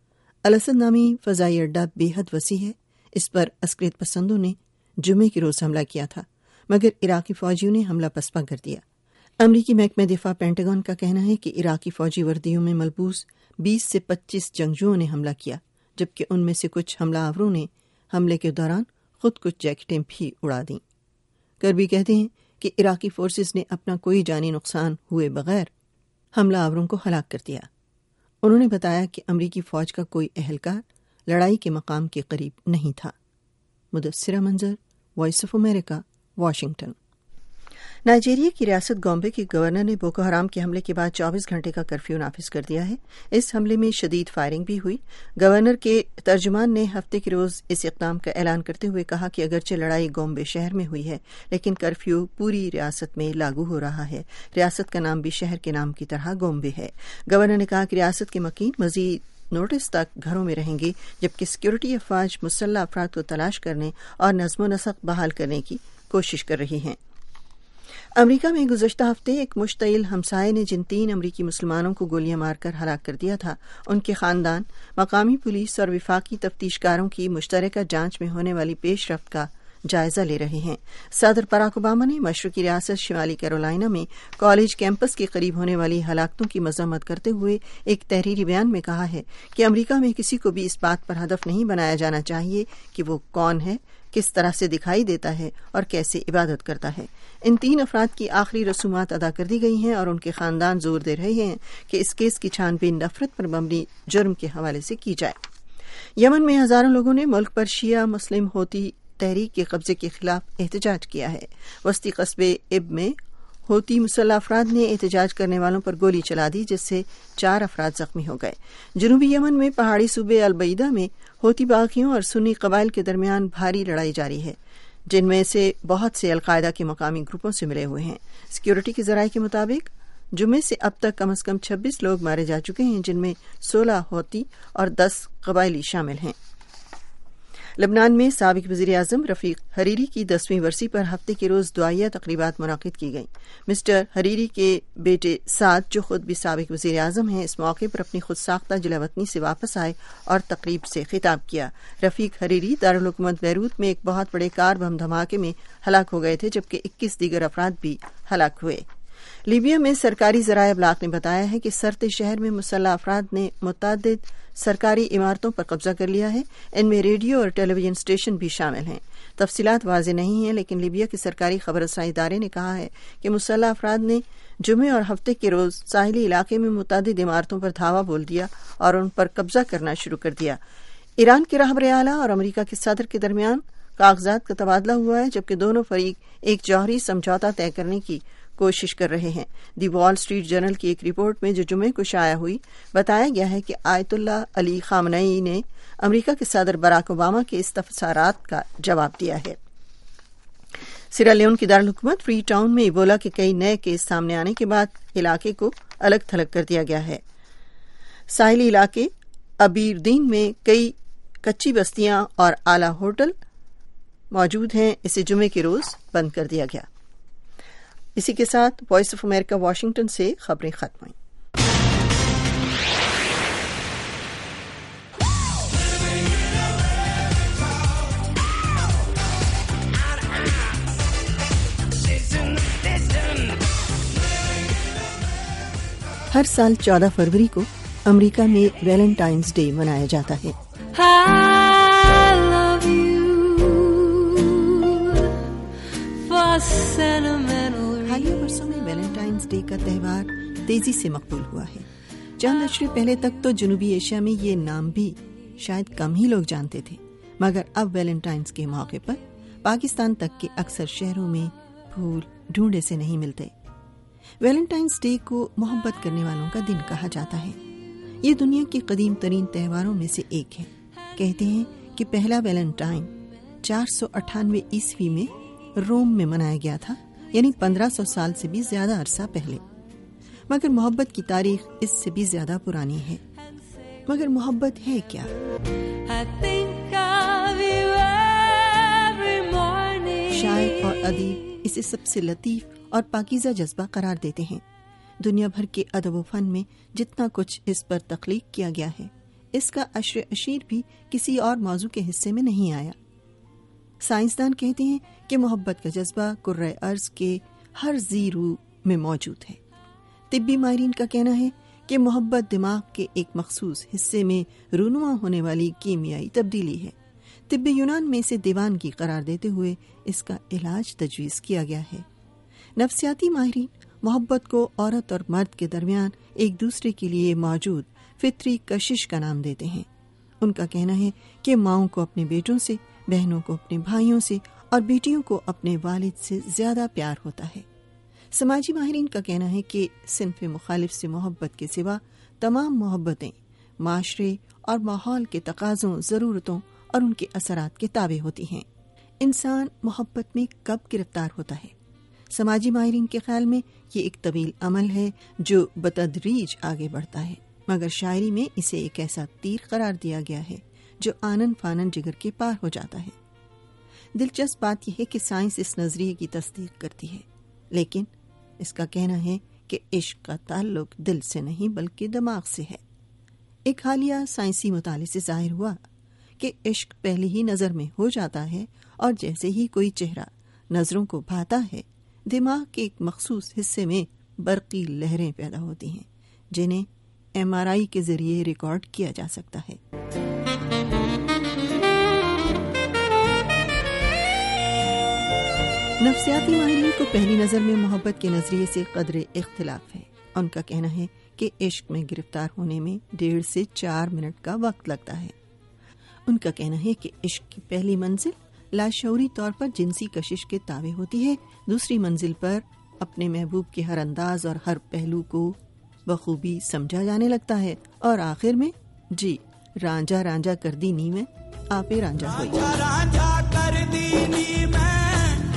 الاسد نامی فضائی اڈہ بے حد وسیع ہے. اس پر عسکریت پسندوں نے جمعے کے روز حملہ کیا تھا، مگر عراقی فوجیوں نے حملہ پسپا کر دیا. امریکی محکمہ دفاع پینٹاگن کا کہنا ہے کہ عراقی فوجی وردیوں میں ملبوس 20 سے 25 جنگجوؤں نے حملہ کیا، جبکہ ان میں سے کچھ حملہ آوروں نے حملے کے دوران خود کچھ جیکٹیں بھی اڑا دیں. کربی کہتے ہیں کہ عراقی فورسز نے اپنا کوئی جانی نقصان ہوئے بغیر حملہ آوروں کو ہلاک کر دیا. انہوں نے بتایا کہ امریکی فوج کا کوئی اہلکار لڑائی کے مقام کے قریب نہیں تھا. Mudassira Manzar, Voice of America, Washington. Nigeria کی ریاست گومبے کے گورنر نے بوکو حرام کے حملے کے بعد 24 گھنٹے کا کرفیو نافذ کر دیا ہے. اس حملے میں شدید فائرنگ بھی ہوئی. گورنر کے ترجمان نے ہفتے کے روز اس اقدام کا اعلان کرتے ہوئے کہا کہ اگرچہ لڑائی گومبے شہر میں ہوئی ہے، لیکن کرفیو پوری ریاست میں لاگو ہو رہا ہے. ریاست کا نام بھی شہر کے نام کی طرح گومبے ہے. گورنر نے کہا کہ ریاست کے مکین مزید نوٹس تک گھروں میں رہیں گے، جبکہ سیکورٹی افواج مسلح افراد کو تلاش کرنے اور نظم و نسق بحال کرنے کی کوشش کر رہی ہیں. امریکہ میں گزشتہ ہفتے ایک مشتعل ہمسائے نے جن 3 امریکی مسلمانوں کو گولیاں مار کر ہلاک کر دیا تھا، ان کے خاندان مقامی پولیس اور وفاقی تفتیشکاروں کی مشترکہ جانچ میں ہونے والی پیش رفت کا جائزہ لے رہے ہیں. صدر باراک اوباما نے مشرقی ریاست شمالی کیرولائنا میں کالج کیمپس کے قریب ہونے والی ہلاکتوں کی مذمت کرتے ہوئے ایک تحریری بیان میں کہا ہے کہ امریکہ میں کسی کو بھی اس بات پر ہدف نہیں بنایا جانا چاہیے کہ وہ کون ہے، کس طرح سے دکھائی دیتا ہے اور کیسے عبادت کرتا ہے. ان 3 افراد کی آخری رسومات ادا کر دی گئی ہیں اور ان کے خاندان زور دے رہے ہیں کہ اس کیس کی چھان بین نفرت پر مبنی جرم کے حوالے سے کی جائے. یمن میں ہزاروں لوگوں نے ملک پر شیعہ مسلم ہوتی تحریک کے قبضے کے خلاف احتجاج کیا ہے. وسطی قصبے اب میں ہوتی مسلح افراد نے احتجاج کرنے والوں پر گولی چلا دی، جس سے 4 افراد زخمی ہو گئے. جنوبی یمن میں پہاڑی صوبے البعیدہ میں ہوتی باغیوں اور سنی قبائل کے درمیان بھاری لڑائی جاری ہے. جن میں سے بہت سے القاعدہ کے مقامی گروپوں سے ملے ہوئے ہیں۔ سیکیورٹی کے ذرائع کے مطابق جمعے سے اب تک کم از کم 26 لوگ مارے جا چکے ہیں، جن میں 16 ہوتی اور 10 قبائلی شامل ہیں۔ لبنان میں سابق وزیر اعظم رفیق حریری کی 10ویں برسی پر ہفتے کے روز دعائیہ تقریبات منعقد کی گئیں۔ مسٹر حریری کے بیٹے سعد، جو خود بھی سابق وزیر اعظم ہیں، اس موقع پر اپنی خود ساختہ جلا وطنی سے واپس آئے اور تقریب سے خطاب کیا۔ رفیق حریری دارالحکومت بیروت میں ایک بہت بڑے کار بم دھماکے میں ہلاک ہو گئے تھے، جبکہ 21 دیگر افراد بھی ہلاک ہوئے۔ لیبیا میں سرکاری ذرائع ابلاغ نے بتایا ہے کہ سرتے شہر میں مسلح افراد نے متعدد سرکاری عمارتوں پر قبضہ کر لیا ہے۔ ان میں ریڈیو اور ٹیلی ویژن اسٹیشن بھی شامل ہیں۔ تفصیلات واضح نہیں ہیں، لیکن لیبیا کے سرکاری خبر رسائی ادارے نے کہا ہے کہ مسلح افراد نے جمعے اور ہفتے کے روز ساحلی علاقے میں متعدد عمارتوں پر دھاوا بول دیا اور ان پر قبضہ کرنا شروع کر دیا۔ ایران کے رہبر اعلیٰ اور امریکہ کے صدر کے درمیان کاغذات کا تبادلہ ہوا ہے، جبکہ دونوں فریق ایک جوہری سمجھوتا طے کرنے کی کوشش کر رہے ہیں۔ دی وال اسٹریٹ جرنل کی ایک رپورٹ میں جو جمعے کو شائع ہوئی بتایا گیا ہے کہ آیت اللہ علی خامنئی نے امریکہ کے صدر باراک اوباما کے استفسارات کا جواب دیا ہے۔ سیرا لیون کی دارالحکومت فری ٹاؤن میں ایبولا کے کئی نئے کیس سامنے آنے کے بعد علاقے کو الگ تھلگ کر دیا گیا ہے۔ ساحلی علاقے ابیردین میں کئی کچی بستیاں اور اعلیٰ ہوٹل موجود ہیں، اسے جمعے کے روز بند کر دیا گیا۔ اسی کے ساتھ وائس آف امریکہ واشنگٹن سے خبریں ختم ہوئیں۔ ہر سال 14 فروری کو امریکہ میں ویلنٹائنز ڈے منایا جاتا ہے۔ حالیہ برسوں میں ویلنٹائنز ڈے کا تہوار تیزی سے مقبول ہوا ہے۔ چند اشرے پہلے تک تو جنوبی ایشیا میں یہ نام بھی شاید کم ہی لوگ جانتے تھے، مگر اب ویلنٹائنز کے موقع پر پاکستان تک کے اکثر شہروں میں پھول ڈھونڈے سے نہیں ملتے۔ ویلنٹائنز ڈے کو محبت کرنے والوں کا دن کہا جاتا ہے۔ یہ دنیا کے قدیم ترین تہواروں میں سے ایک ہے۔ کہتے ہیں کہ پہلا ویلنٹائن 498 عیسوی میں روم میں منایا گیا تھا، یعنی 1500 سال سے بھی زیادہ عرصہ پہلے۔ مگر محبت کی تاریخ اس سے بھی زیادہ پرانی ہے۔ مگر محبت ہے کیا؟ شاعر اور ادیب اسے سب سے لطیف اور پاکیزہ جذبہ قرار دیتے ہیں۔ دنیا بھر کے ادب و فن میں جتنا کچھ اس پر تخلیق کیا گیا ہے، اس کا عشر اشیر بھی کسی اور موضوع کے حصے میں نہیں آیا۔ سائنسدان کہتے ہیں کہ محبت کا جذبہ کرۂ ارض کے ہر ذی روح میں موجود ہے۔ طبی ماہرین کا کہنا ہے کہ محبت دماغ کے ایک مخصوص حصے میں رونما ہونے والی کیمیائی تبدیلی ہے۔ طب یونان میں اسے دیوانگی قرار دیتے ہوئے اس کا علاج تجویز کیا گیا ہے۔ نفسیاتی ماہرین محبت کو عورت اور مرد کے درمیان ایک دوسرے کے لیے موجود فطری کشش کا نام دیتے ہیں۔ ان کا کہنا ہے کہ ماؤں کو اپنے بیٹوں سے، بہنوں کو اپنے بھائیوں سے اور بیٹیوں کو اپنے والد سے زیادہ پیار ہوتا ہے۔ سماجی ماہرین کا کہنا ہے کہ صنف مخالف سے محبت کے سوا تمام محبتیں معاشرے اور ماحول کے تقاضوں، ضرورتوں اور ان کے اثرات کے تابع ہوتی ہیں۔ انسان محبت میں کب گرفتار ہوتا ہے؟ سماجی ماہرین کے خیال میں یہ ایک طویل عمل ہے جو بتدریج آگے بڑھتا ہے، مگر شاعری میں اسے ایک ایسا تیر قرار دیا گیا ہے جو آنن فانن جگر کے پار ہو جاتا ہے۔ دلچسپ بات یہ ہے کہ سائنس اس نظریے کی تصدیق کرتی ہے، لیکن اس کا کہنا ہے کہ عشق کا تعلق دل سے نہیں بلکہ دماغ سے ہے۔ ایک حالیہ سائنسی مطالعے سے ظاہر ہوا کہ عشق پہلے ہی نظر میں ہو جاتا ہے، اور جیسے ہی کوئی چہرہ نظروں کو بھاتا ہے، دماغ کے ایک مخصوص حصے میں برقی لہریں پیدا ہوتی ہیں جنہیں MRI کے ذریعے ریکارڈ کیا جا سکتا ہے۔ نفسیاتی ماہرین کو پہلی نظر میں محبت کے نظریے سے قدر اختلاف ہے۔ ان کا کہنا ہے کہ عشق میں گرفتار ہونے میں 1.5 سے 4 منٹ کا وقت لگتا ہے۔ ان کا کہنا ہے کہ عشق کی پہلی منزل لاشعوری طور پر جنسی کشش کے تابع ہوتی ہے، دوسری منزل پر اپنے محبوب کے ہر انداز اور ہر پہلو کو بخوبی سمجھا جانے لگتا ہے، اور آخر میں جی رانجھا رانجھا کر دی نی میں آپے رانجھا ہوئی۔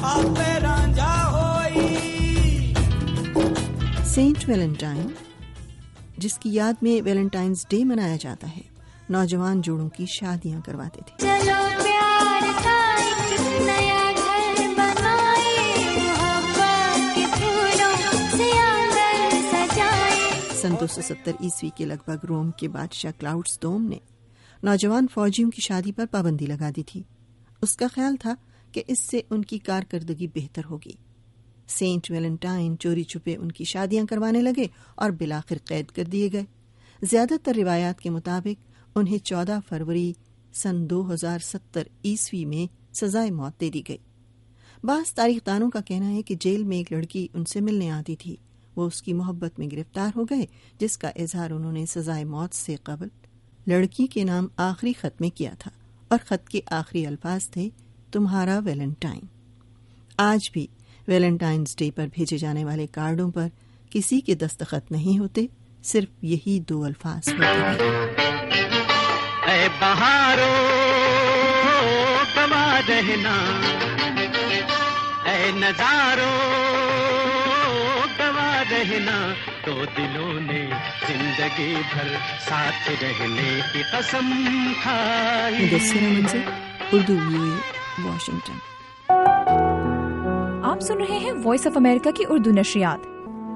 सेंट वैलेंटाइन, जिसकी याद में वैलेंटाइंस डे मनाया जाता है, नौजवान जोड़ों की शादियां करवाते थे। चलो प्यार का एक नया घर बनाए, मोहब्बत के फूलों से आंगन सजाए। सन 270 ईस्वी के लगभग रोम के बादशाह क्लाउड्स दोम ने नौजवान फौजियों की शादी पर पाबंदी लगा दी थी। उसका ख्याल था कि इससे उनकी कारकर्दगी बेहतर होगी। सेंट वैलेंटाइन चोरी छुपे उनकी शादियां करवाने लगे और बिलाखिर कैद कर दिए गए। ज्यादातर रिवायात के मुताबिक उन्हें 14 फरवरी सन 2070 ईस्वी में सजाए मौत दे दी गई। बास तारीखदानों का कहना है कि जेल में एक लड़की उनसे मिलने आती थी। वो उसकी मोहब्बत में गिरफ्तार हो गए, जिसका इजहार उन्होंने सजाए मौत से कबल लड़की के नाम आखिरी खत में किया था और खत के आखिरी अल्फाज थे, तुम्हारा वैलेंटाइन। आज भी वैलेंटाइंस डे पर भेजे जाने वाले कार्डों पर किसी के दस्तखत नहीं होते, सिर्फ यही 2 अल्फाज होते हैं। ऐ बहारों गवा रहना, ऐ नजारों गवा रहना, तो दिलों ने जिंदगी भर साथ रहने की कसम खाई। मुदस्सिरा मंजर, उर्दू VOA, वाशिंगटन। आप सुन रहे हैं वॉइस ऑफ अमेरिका की उर्दू नशरियात।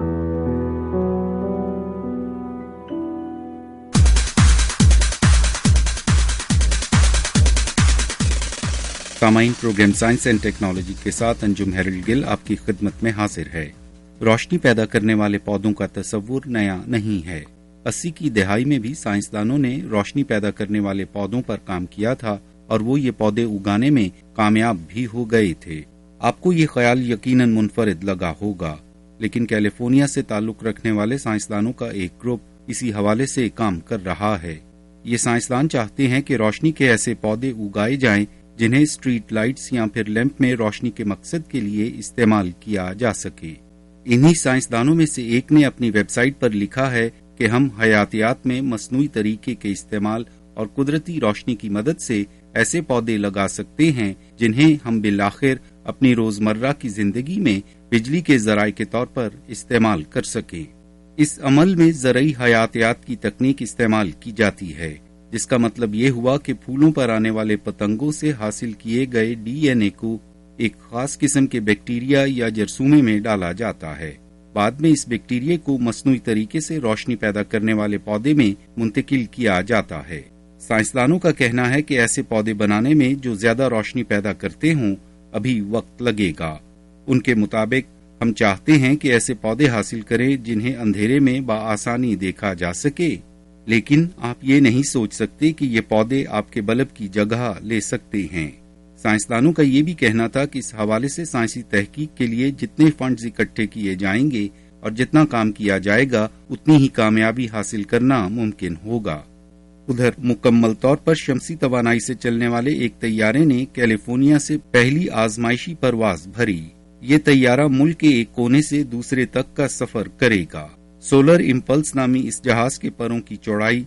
सामाइन, प्रोग्राम साइंस एंड टेक्नोलॉजी के साथ अंजुम हेरल्ड गिल आपकी खिदमत में हाजिर है। रोशनी पैदा करने वाले पौधों का तस्वुर नया नहीं है। 80 की दहाई में भी साइंसदानों ने रोशनी पैदा करने वाले पौधों पर काम किया था और वो ये पौधे उगाने में कामयाब भी हो गए थे। आपको ये ख्याल यकीनन मुनफरिद लगा होगा, लेकिन कैलिफोर्निया से ताल्लुक रखने वाले साइंसदानों का एक ग्रुप इसी हवाले से काम कर रहा है। ये साइंसदान चाहते हैं कि रोशनी के ऐसे पौधे उगाए जाएं जिन्हें स्ट्रीट लाइट्स या फिर लैंप में रोशनी के मकसद के लिए इस्तेमाल किया जा सके। इन्हीं साइंसदानों में से एक ने अपनी वेबसाइट पर लिखा है कि हम हयातियात में मसनूई तरीके के इस्तेमाल और कुदरती रोशनी की मदद से ऐसे पौधे लगा सकते हैं जिन्हें हम बिलाखिर अपनी रोजमर्रा की जिंदगी में बिजली के जराए के तौर पर इस्तेमाल कर सकें। इस अमल में ज़रई हयातियात की तकनीक इस्तेमाल की जाती है, जिसका मतलब ये हुआ कि फूलों पर आने वाले पतंगों से हासिल किए गए DNA को एक खास किस्म के बैक्टीरिया या जरसूमे में डाला जाता है। बाद में इस बैक्टीरिया को मसनूई तरीके से रोशनी पैदा करने वाले पौधे में मुंतकिल किया जाता है। साइंसदानों का कहना है कि ऐसे पौधे बनाने में जो ज्यादा रोशनी पैदा करते हों अभी वक्त लगेगा। उनके मुताबिक हम चाहते हैं कि ऐसे पौधे हासिल करें जिन्हें अंधेरे में बआसानी देखा जा सके, लेकिन आप ये नहीं सोच सकते कि ये पौधे आपके बल्ब की जगह ले सकते हैं। साइंसदानों का ये भी कहना था कि इस हवाले से साइंसी तहकीक के लिए जितने फंड्स इकट्ठे किए जाएंगे और जितना काम किया जाएगा उतनी ही कामयाबी हासिल करना मुमकिन होगा। उधर मुकम्मल तौर पर शमसी तवानाई से चलने वाले एक तैयारे ने कैलिफोर्निया से पहली आजमाइशी परवाज भरी। ये तैयारा मुल्क के एक कोने से दूसरे तक का सफर करेगा। सोलर इम्पल्स नामी इस जहाज के परों की चौड़ाई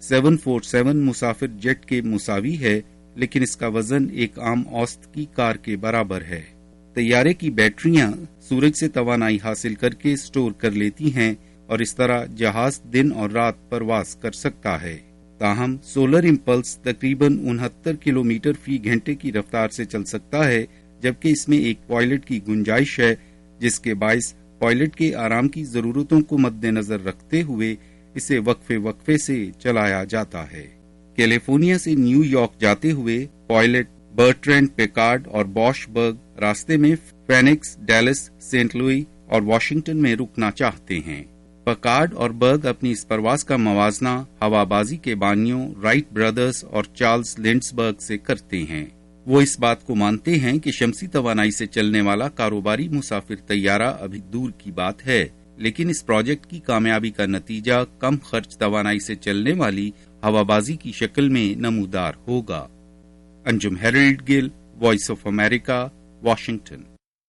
747 मुसाफिर जेट के मुसावी है, लेकिन इसका वजन एक आम औसत की कार के बराबर है। तैयारे की बैटरियां सूरज से तवानाई हासिल करके स्टोर कर लेती हैं और इस तरह जहाज दिन और रात परवाज कर सकता है। ताहम सोलर इम्पल्स तकरीबन 69 किलोमीटर फी घंटे की रफ्तार से चल सकता है, जबकि इसमें एक पायलट की गुंजाइश है, जिसके बायस पायलट के आराम की जरूरतों को मद्देनजर रखते हुए इसे वक्फे से चलाया जाता है। कैलिफोर्निया से न्यूयॉर्क जाते हुए पायलट बर्ट्रैंड पेकार्ड और बॉशबर्ग रास्ते में फेनिक्स, डैलस, सेंट लुई और वाशिंगटन में रुकना चाहते हैं। पेकार्ड और बर्ग अपनी इस परवाज का मवाजना हवाबाजी के बानियों राइट ब्रदर्स और चार्ल्स लिंड्सबर्ग से करते हैं। वो इस बात को मानते हैं कि शमसी तवानाई से चलने वाला कारोबारी मुसाफिर तैयारा अभी दूर की बात है, लेकिन इस प्रोजेक्ट की कामयाबी का नतीजा कम खर्च तवानाई से चलने वाली हवाबाजी की शक्ल में नमूदार होगा। Anjum Harold Gill, Voice of America, Washington.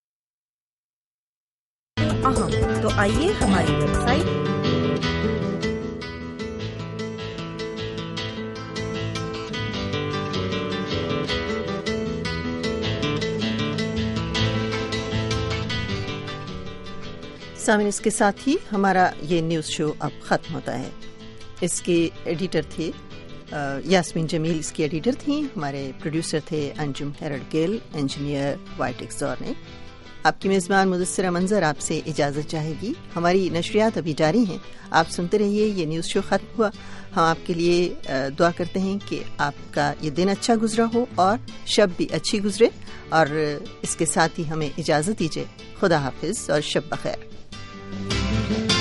तो आइए हमारी वेबसाइट سامعین، اس کے ساتھ ہی ہمارا یہ نیوز شو اب ختم ہوتا ہے. اس کے ایڈیٹر تھے یاسمین جمیل، اس کی ایڈیٹر تھیں. ہمارے پروڈیوسر تھے انجم ہیرڈ گل، انجینئر وائٹ ایکزور نے. آپ کی میزبان مدثرہ منظر آپ سے اجازت چاہے گی. ہماری نشریات ابھی جاری ہیں، آپ سنتے رہیے. یہ نیوز شو ختم ہوا. ہم آپ کے لیے دعا کرتے ہیں کہ آپ کا یہ دن اچھا گزرا ہو اور شب بھی اچھی گزرے. اور اس کے ساتھ ہی ہمیں اجازت دیجیے. خدا حافظ اور شب بخیر.